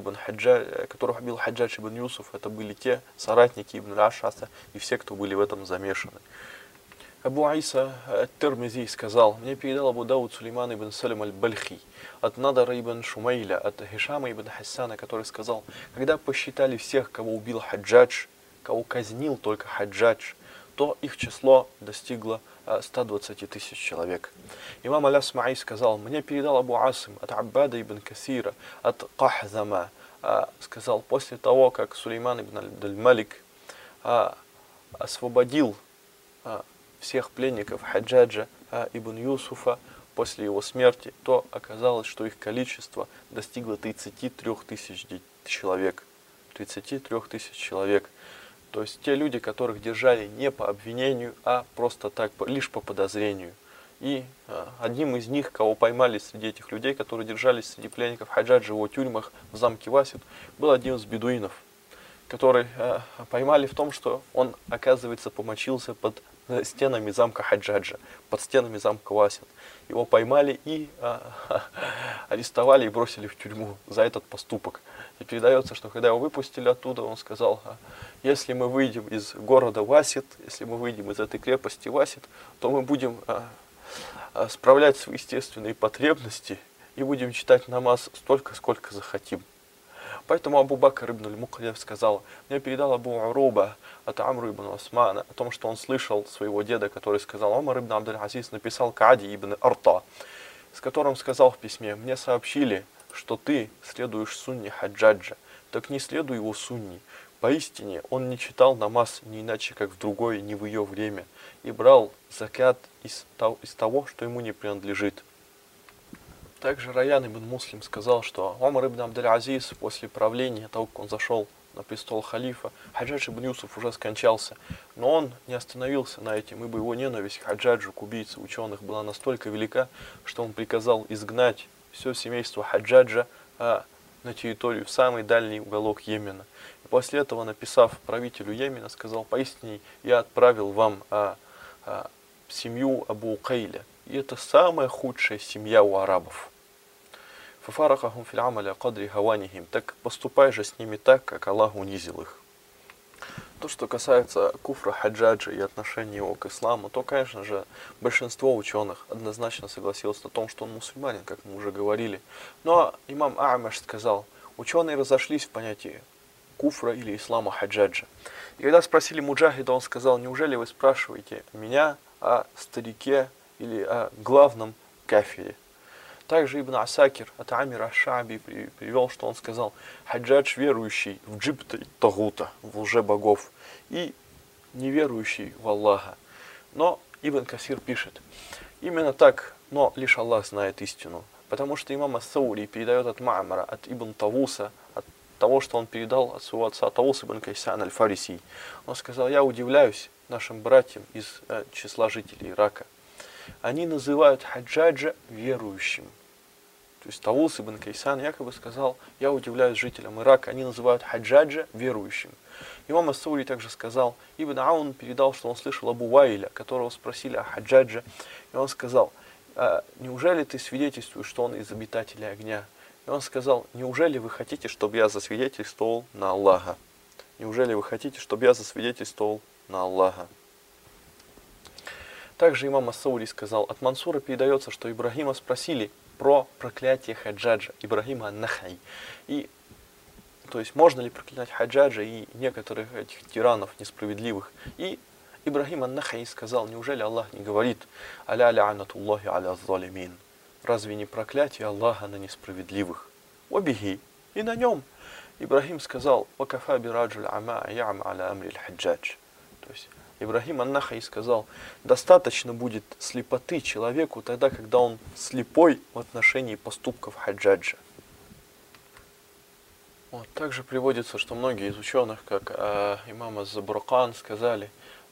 Хаджадж ибн Юсуф, это были те соратники Ибн аль-Аш'аса и все, кто были в этом замешаны. Абу Айса ат-Тирмизи сказал: мне передал Абу Дауд Сулейман ибн Салим аль-Бальхи от Надара ибн Шумайля, от Хишама ибн Хассана, который сказал: когда посчитали всех, кого убил Хаджадж, кого казнил только Хаджадж, то их число достигло 120 тысяч человек. Имам Аль-Асмаи сказал: мне передал Абу Асим от Аббада ибн Касира, от Кахзама, сказал: после того, как Сулейман ибн аль-Малик освободил всех пленников Хаджаджа ибн Юсуфа после его смерти, то оказалось, что их количество достигло 33 тысяч человек. 33 тысяч человек. То есть те люди, которых держали не по обвинению, а просто так, лишь по подозрению. И одним из них, кого поймали среди этих людей, которые держались среди пленников Хаджаджа в его тюрьмах в замке Васид, был один из бедуинов, который поймали в том, что он, оказывается, помочился под стенами замка Хаджаджа, под стенами замка Васид. Его поймали и арестовали и бросили в тюрьму за этот поступок. И передается, что когда его выпустили оттуда, он сказал: если мы выйдем из города Васид, если мы выйдем из этой крепости Васид, то мы будем справлять свои естественные потребности и будем читать намаз столько, сколько захотим. Поэтому Абу Бакр ибн аль-Мукриф сказал: мне передал Абу Уруба от Амру ибн Османа о том, что он слышал своего деда, который сказал: Омар ибн Абдуль-Азиз написал Каади ибн Арта, с которым сказал в письме: мне сообщили, что ты следуешь сунне Хаджаджа, так не следуй его сунне. Поистине он не читал намаз не иначе, как в другое, не в ее время, и брал закят из того, что ему не принадлежит. Также Раян ибн Муслим сказал, что Омар ибн Абдуль-Азиз после правления, того, как он зашел на престол халифа, Хаджадж ибн Юсуф уже скончался, но он не остановился на этом, ибо его ненависть к Хаджаджу, к убийце ученых, была настолько велика, что он приказал изгнать все семейство Хаджаджа на территорию, в самый дальний уголок Йемена. И после этого, написав правителю Йемена, сказал: поистине я отправил вам семью Абу Кайля, и это самая худшая семья у арабов. Фафарахахум фил амаля кадри хаванихим, так поступай же с ними так, как Аллах унизил их. То, что касается куфра Хаджаджа и отношения его к исламу, то, конечно же, большинство ученых однозначно согласилось на том, что он мусульманин, как мы уже говорили. Но имам Амаш сказал: ученые разошлись в понятии куфра или ислама Хаджаджа. И когда спросили Муджахида, он сказал: неужели вы спрашиваете меня о старике или о главном кафире? Также Ибн Асакир от Амира аш-Шаби привел, что он сказал: Хаджадж верующий в джибта и тагута, в лже-богов, и неверующий в Аллаха. Но Ибн Касир пишет: именно так, но лишь Аллах знает истину. Потому что имам ас-Саури передает от Ма'мара, от Ибн Тавуса, от того, что он передал от своего отца Тавус ибн Кайсан аль-Фариси. Он сказал: я удивляюсь нашим братьям из числа жителей Ирака. Они называют Хаджаджа верующим. То есть Тавус ибн Кайсан якобы сказал: я удивляюсь жителям Ирака, они называют Хаджаджа верующим. Имам ас-Саури также сказал: Ибн Аун передал, что он слышал Абу Ваиля, которого спросили о Хаджаджа, и он сказал: неужели ты свидетельствуешь, что он из обитателей огня? И он сказал: неужели вы хотите, чтобы я засвидетельствовал на Аллаха? Неужели вы хотите, чтобы я засвидетельствовал на Аллаха? Также имам ас-Саури сказал: от Мансура передается, что Ибрагима спросили про проклятие Хаджаджа, Ибрагима ан-Нахай. И, то есть, можно ли проклинать Хаджаджа и некоторых этих тиранов несправедливых? И Ибрагим ан-Нахай сказал: неужели Аллах не говорит: аля ла'натуллахи аля залимин? Разве не проклятие Аллаха на несправедливых? Обиги, и на нем. Ибрагим сказал: вакафа бираджуль ама я'ма аля амри аль-Хаджадж. То есть Ибрагим ан-Нахай сказал: достаточно будет слепоты человеку тогда, когда он слепой в отношении поступков Хаджаджа. Вот. Также приводится, что многие из ученых, как имам аз-Забракан, сказали: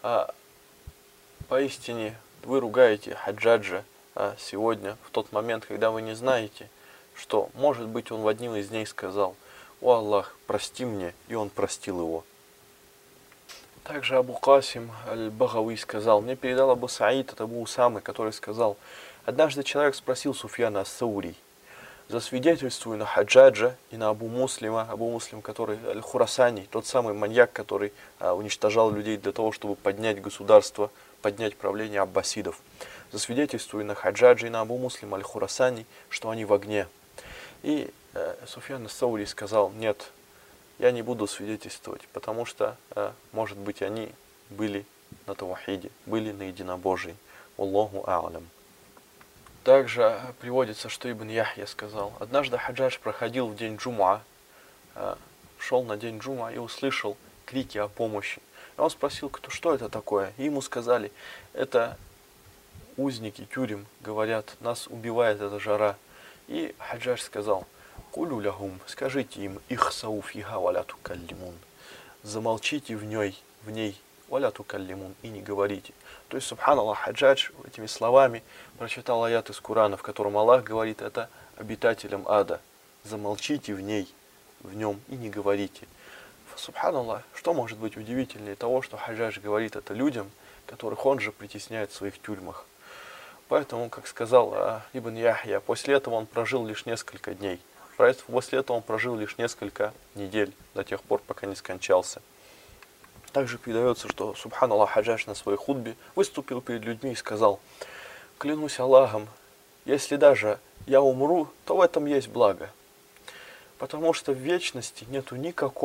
поистине вы ругаете Хаджаджа сегодня, в тот момент, когда вы не знаете, что, может быть, он в один из дней сказал: о Аллах, прости мне, и он простил его. Также Абу Касим аль-Багави сказал: мне передал Абу Саид от Абу Усамы, который сказал: однажды человек спросил Суфьяна ас-Саури: засвидетельствуй на Хаджаджа и на Абу Муслима, который аль-Хурасани, тот самый маньяк, который уничтожал людей для того, чтобы поднять государство, поднять правление аббасидов. Засвидетельствуй на Хаджаджа и на Абу Муслима аль-Хурасани, что они в огне. И Суфьян ас-Саури сказал: нет, я не буду свидетельствовать, потому что, может быть, они были на тавахиде, были на единобожии. Аллаху а'лям. Также приводится, что Ибн Яхья сказал: однажды Хаджадж проходил в день Джум'a, шел на день Джум'a и услышал крики о помощи. И он спросил: что это такое? И ему сказали: это узники тюрем, говорят, нас убивает эта жара. И Хаджадж сказал: кулю лягум, скажите им: ихсау фиха валя тукаллимун, замолчите в ней, валя тукаллимун, и не говорите. То есть, субханаллах, Хаджадж этими словами прочитал аят из Корана, в котором Аллах говорит это обитателям ада: замолчите в нем и не говорите. Субханаллах, что может быть удивительнее того, что Хаджадж говорит это людям, которых он же притесняет в своих тюрьмах. Поэтому, как сказал Ибн Яхья, после этого он прожил лишь несколько дней. После этого он прожил лишь несколько недель, до тех пор, пока не скончался. Также передается, что субханаллах, Хаджадж на своей хутбе выступил перед людьми и сказал: клянусь Аллахом, если даже я умру, то в этом есть благо. Потому что в вечности нету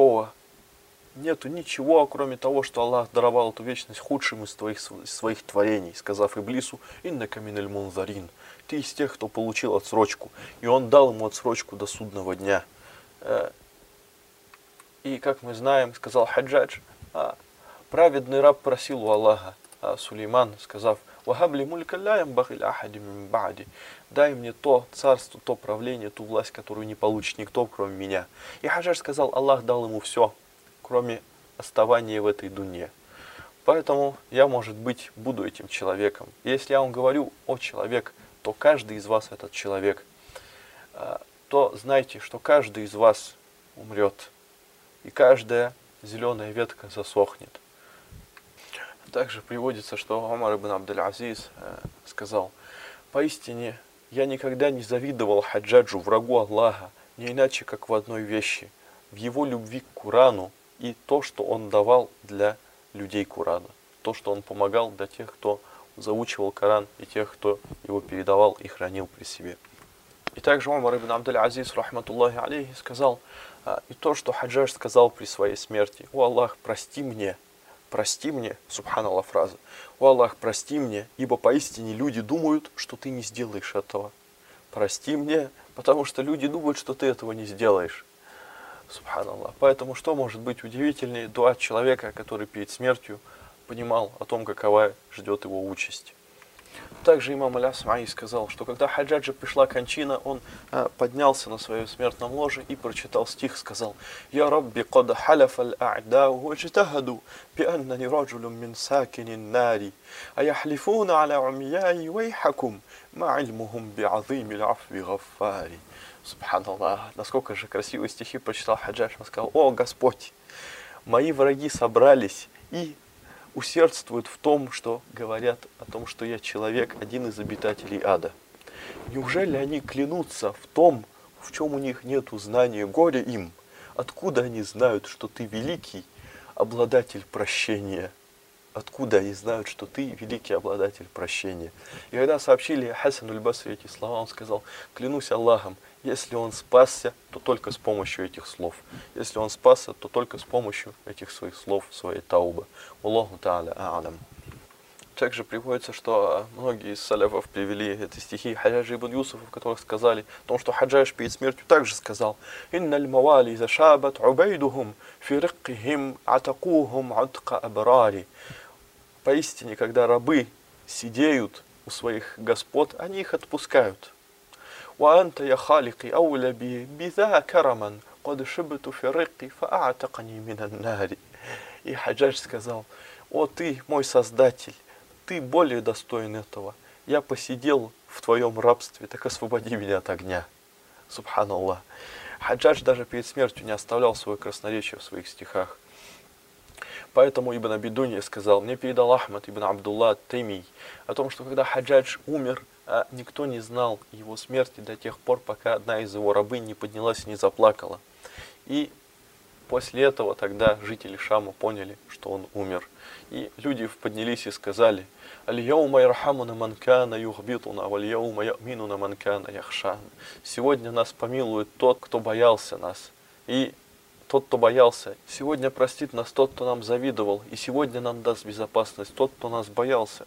ничего, кроме того, что Аллах даровал эту вечность худшим из своих творений, сказав Иблису: «Иннака миналь мунзарин», ты из тех, кто получил отсрочку. И он дал ему отсрочку до судного дня. И, как мы знаем, сказал Хаджадж, праведный раб просил у Аллаха, Сулейман, сказав: «Вахабли мулька ля ямбагhi ли ахади мин ба'ди», дай мне то царство, то правление, ту власть, которую не получит никто, кроме меня. И Хаджадж сказал: Аллах дал ему все, кроме оставания в этой дуне. Поэтому я, может быть, буду этим человеком. И если я вам говорю о человек, то каждый из вас этот человек, то знайте, что каждый из вас умрет, и каждая зеленая ветка засохнет. Также приводится, что Умар ибн Абдель-Азиз сказал: поистине я никогда не завидовал Хаджаджу, врагу Аллаха, не иначе, как в одной вещи: в его любви к Корану и то, что он давал для людей Корана, то, что он помогал для тех, кто заучивал Коран, и тех, кто его передавал и хранил при себе. И также Умар ибн Абдель-Азиз, рахматуллахи алейхи, сказал, и то, что Хаджадж сказал при своей смерти: «О Аллах, прости мне, субханаллах фраза, о Аллах, прости мне, ибо поистине люди думают, что ты не сделаешь этого. Прости мне, потому что люди думают, что ты этого не сделаешь». Субханаллах. Поэтому что может быть удивительнее дуа человека, который перед смертью понимал о том, какова ждет его участь. Также имам Аль-Асмаи сказал, что когда Хаджаджа пришла кончина, он поднялся на своем смертном ложе и прочитал стих, сказал: «Я Рабби кад халяфа аль-а'дау ваджтахаду бианнани раджулун мин сакинин нари, а яхлифуна аля умияи вайхакум ма ильмухум би'азими аль-афви гаффари». Субханаллах, насколько же красивые стихи прочитал Хаджадж. Он сказал: «О Господь, мои враги собрались и усердствуют в том, что говорят о том, что я человек, один из обитателей ада. Неужели они клянутся в том, в чем у них нет знания, горе им? Откуда они знают, что ты великий обладатель прощения? Откуда они знают, что ты великий обладатель прощения?» И когда сообщили Хасану аль-Басри эти слова, он сказал: «Клянусь Аллахом, если он спасся, то только с помощью этих слов. Если он спасся, то только с помощью этих своих слов, своей таубы. Аллаху та'аля а'алям». Также приводится, что многие из саляфов привели эти стихи Хаджаджа ибн Юсуфа, в которых сказали о том, что Хаджадж перед смертью также сказал: «Инналь мавали зашабат убайдухум фи риккихим атакухум атка абрари». Поистине, когда рабы сидеют у своих господ, они их отпускают. «Уанта я халики ауля бидha караман кад шибту фи рикки фа'атакани минан нари». И Хаджадж сказал: «О ты, мой Создатель, ты более достоин этого. Я посидел в твоем рабстве, так освободи меня от огня». Субханаллах. Хаджадж даже перед смертью не оставлял свое красноречие в своих стихах. Поэтому Ибн Абидунья сказал: «Мне передал Ахмад ибн Абдулла Таймий о том, что когда Хаджадж умер, никто не знал его смерти до тех пор, пока одна из его рабынь не поднялась и не заплакала. И после этого тогда жители Шама поняли, что он умер. И люди поднялись и сказали: «Аль-яума ярхамуна ман кана юхбитуна, валь-яума я'минуна ман кана яхшан». Сегодня нас помилует тот, кто боялся нас. И тот, кто боялся, сегодня простит нас тот, кто нам завидовал, и сегодня нам даст безопасность тот, кто нас боялся.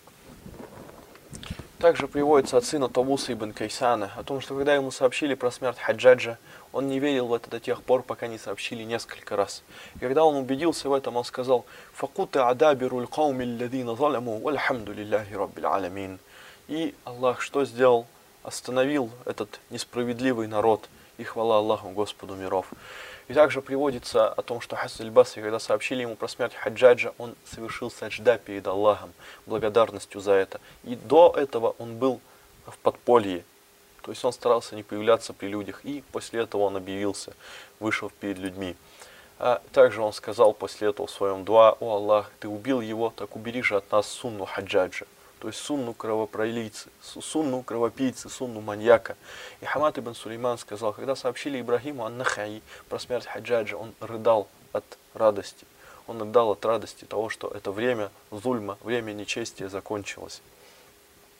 Также приводится от сына Тавуса ибн Кайсана о том, что когда ему сообщили про смерть Хаджаджа, он не верил в это до тех пор, пока не сообщили несколько раз. И когда он убедился в этом, он сказал: «Факута адабируль кауми лладина заламу, вальхамду лилляхи раббил аламин». И Аллах что сделал? Остановил этот несправедливый народ, и хвала Аллаху, Господу миров. И также приводится о том, что Хасан аль-Басри, когда сообщили ему про смерть Хаджаджа, он совершил саджда перед Аллахом, благодарностью за это. И до этого он был в подполье, то есть он старался не появляться при людях, и после этого он объявился, вышел перед людьми. А также он сказал после этого в своем дуа: «О Аллах, ты убил его, так убери же от нас сунну Хаджаджа». То есть сунну кровопролийцы, сунну кровопийцы, сунну маньяка. И Хамад ибн Сулейман сказал, когда сообщили Ибрахиму ан-Нахаи про смерть Хаджаджа, он рыдал от радости. Он рыдал от радости того, что это время зульма, время нечестия закончилось.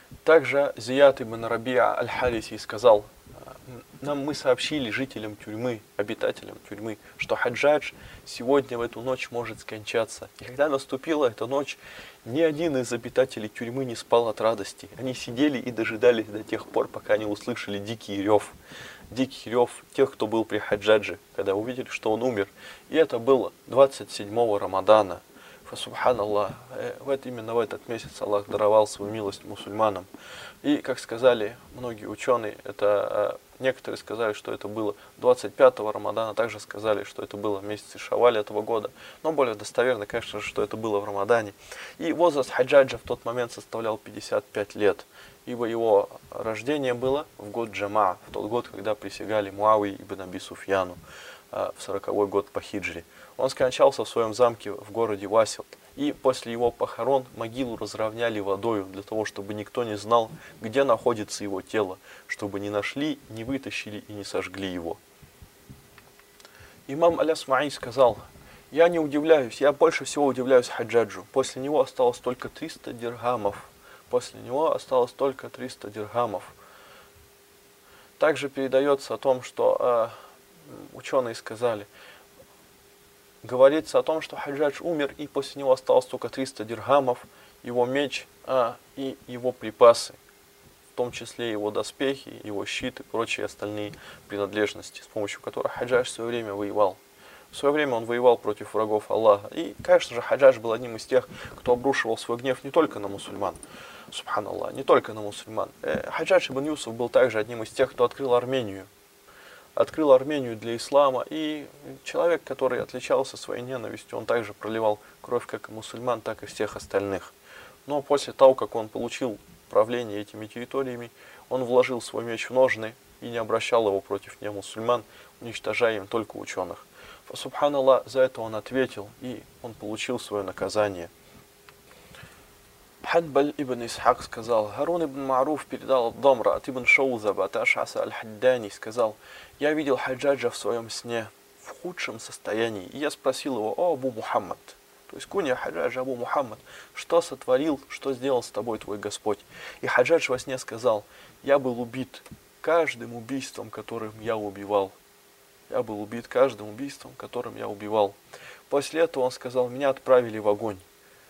Также Зияд ибн Рабиа аль-Хариси сказал: мы сообщили жителям тюрьмы, обитателям тюрьмы, что Хаджадж сегодня в эту ночь может скончаться. И когда наступила эта ночь, ни один из обитателей тюрьмы не спал от радости. Они сидели и дожидались до тех пор, пока не услышали дикий рев. Дикий рев тех, кто был при Хаджадже, когда увидели, что он умер. И это было 27-го Рамадана. Фасубханаллах, именно в этот месяц Аллах даровал свою милость мусульманам. И, как сказали многие ученые, некоторые сказали, что это было 25-го Рамадана, также сказали, что это было в месяце Шаваля этого года. Но более достоверно, конечно же, что это было в Рамадане. И возраст Хаджаджа в тот момент составлял 55 лет, ибо его рождение было в год Джама, в тот год, когда присягали Муавии ибн Аби Суфьяну, в 40-й год по хиджре. Он скончался в своем замке в городе Васил. И после его похорон могилу разровняли водою, для того, чтобы никто не знал, где находится его тело, чтобы не нашли, не вытащили и не сожгли его. Имам Аль-Асмаи сказал: я не удивляюсь, я больше всего удивляюсь Хаджаджу. После него осталось только 300 дирхамов. После него осталось только 300 дирхамов. Также передается о том, что ученые сказали, говорится о том, что Хаджадж умер, и после него осталось только 300 дирхамов, его меч и его припасы, в том числе его доспехи, его щит и прочие остальные принадлежности, с помощью которых Хаджадж в свое время воевал. В свое время он воевал против врагов Аллаха. И, конечно же, Хаджадж был одним из тех, кто обрушивал свой гнев не только на мусульман. Субханаллах, не только на мусульман. Хаджадж ибн Юсуф был также одним из тех, кто открыл Армению. Открыл Армению для ислама, и человек, который отличался своей ненавистью, он также проливал кровь как и мусульман, так и всех остальных. Но после того, как он получил правление этими территориями, он вложил свой меч в ножны и не обращал его против немусульман, уничтожая им только ученых. Субханаллах, за это он ответил, и он получил свое наказание. Ханбаль ибн Исхак сказал: Харун ибн Ма'руф передал Дамра от ибн Шаузаба от Аш'аса аль-Хаддани, сказал: я видел Хаджаджа в своем сне в худшем состоянии, и я спросил его: о Абу Мухаммад, то есть кунья Хаджаджа Абу Мухаммад, что сотворил, что сделал с тобой твой Господь? И Хаджадж во сне сказал: я был убит каждым убийством, которым я убивал. Я был убит каждым убийством, которым я убивал. После этого он сказал: меня отправили в огонь.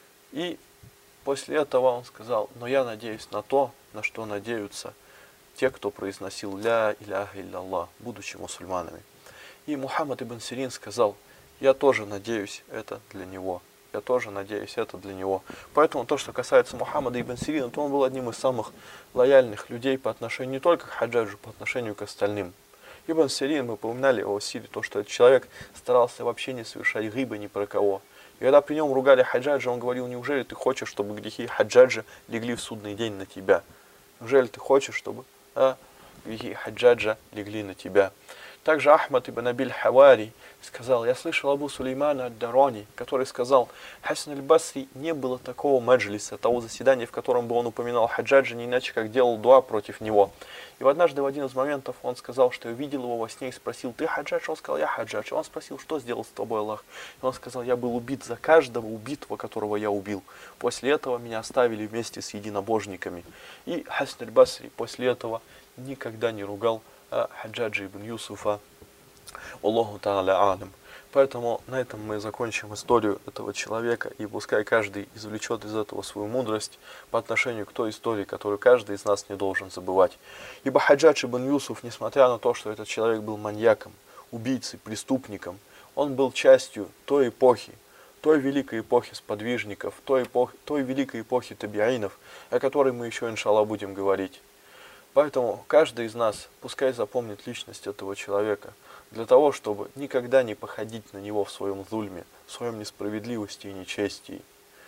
И после этого он сказал: но я надеюсь на то, на что надеются те, кто произносил ля иляха илляллах, будучи мусульманами. И Мухаммад ибн Сирин сказал: я тоже надеюсь это для него. Я тоже надеюсь это для него. Поэтому то, что касается Мухаммада ибн Сирина, то он был одним из самых лояльных людей по отношению не только к Хаджаджу, по отношению к остальным. Ибн Сирин, мы упоминали о силе, то, что этот человек старался вообще не совершать гибы ни про кого. И когда при нем ругали Хаджаджа, он говорил: неужели ты хочешь, чтобы грехи Хаджаджа легли в судный день на тебя? Неужели ты хочешь, чтобы грехи Хаджаджа легли на тебя? Также Ахмад ибн Абиль Хавари сказал: я слышал Абу Сулеймана ад-Дарани, который сказал: Хасан аль-Басри не было такого маджлиса, того заседания, в котором бы он упоминал Хаджаджа, не иначе как делал дуа против него. И однажды в один из моментов он сказал, что увидел его во сне и спросил: ты Хаджадж? Он сказал: я Хаджадж. И он спросил: что сделал с тобой Аллах? И он сказал: я был убит за каждого убитого, которого я убил. После этого меня оставили вместе с единобожниками. И Хасан аль-Басри после этого никогда не ругал Хаджаджа ибн Юсуфа. Аллаху та'аля алям. Поэтому на этом мы закончим историю этого человека, и пускай каждый извлечет из этого свою мудрость по отношению к той истории, которую каждый из нас не должен забывать. Ибо Хаджадж ибн Юсуф, несмотря на то, что этот человек был маньяком, убийцей, преступником, он был частью той эпохи, той великой эпохи сподвижников, той великой эпохи табиинов, о которой мы еще, иншаллах, будем говорить. Поэтому каждый из нас пускай запомнит личность этого человека, для того, чтобы никогда не походить на него в своем зульме, в своем несправедливости и нечестии.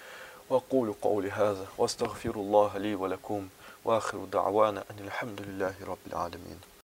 وأقول قولي هذا وأستغفر الله لي ولكم وآخر دعوانا أن الحمد لله رب العالمين.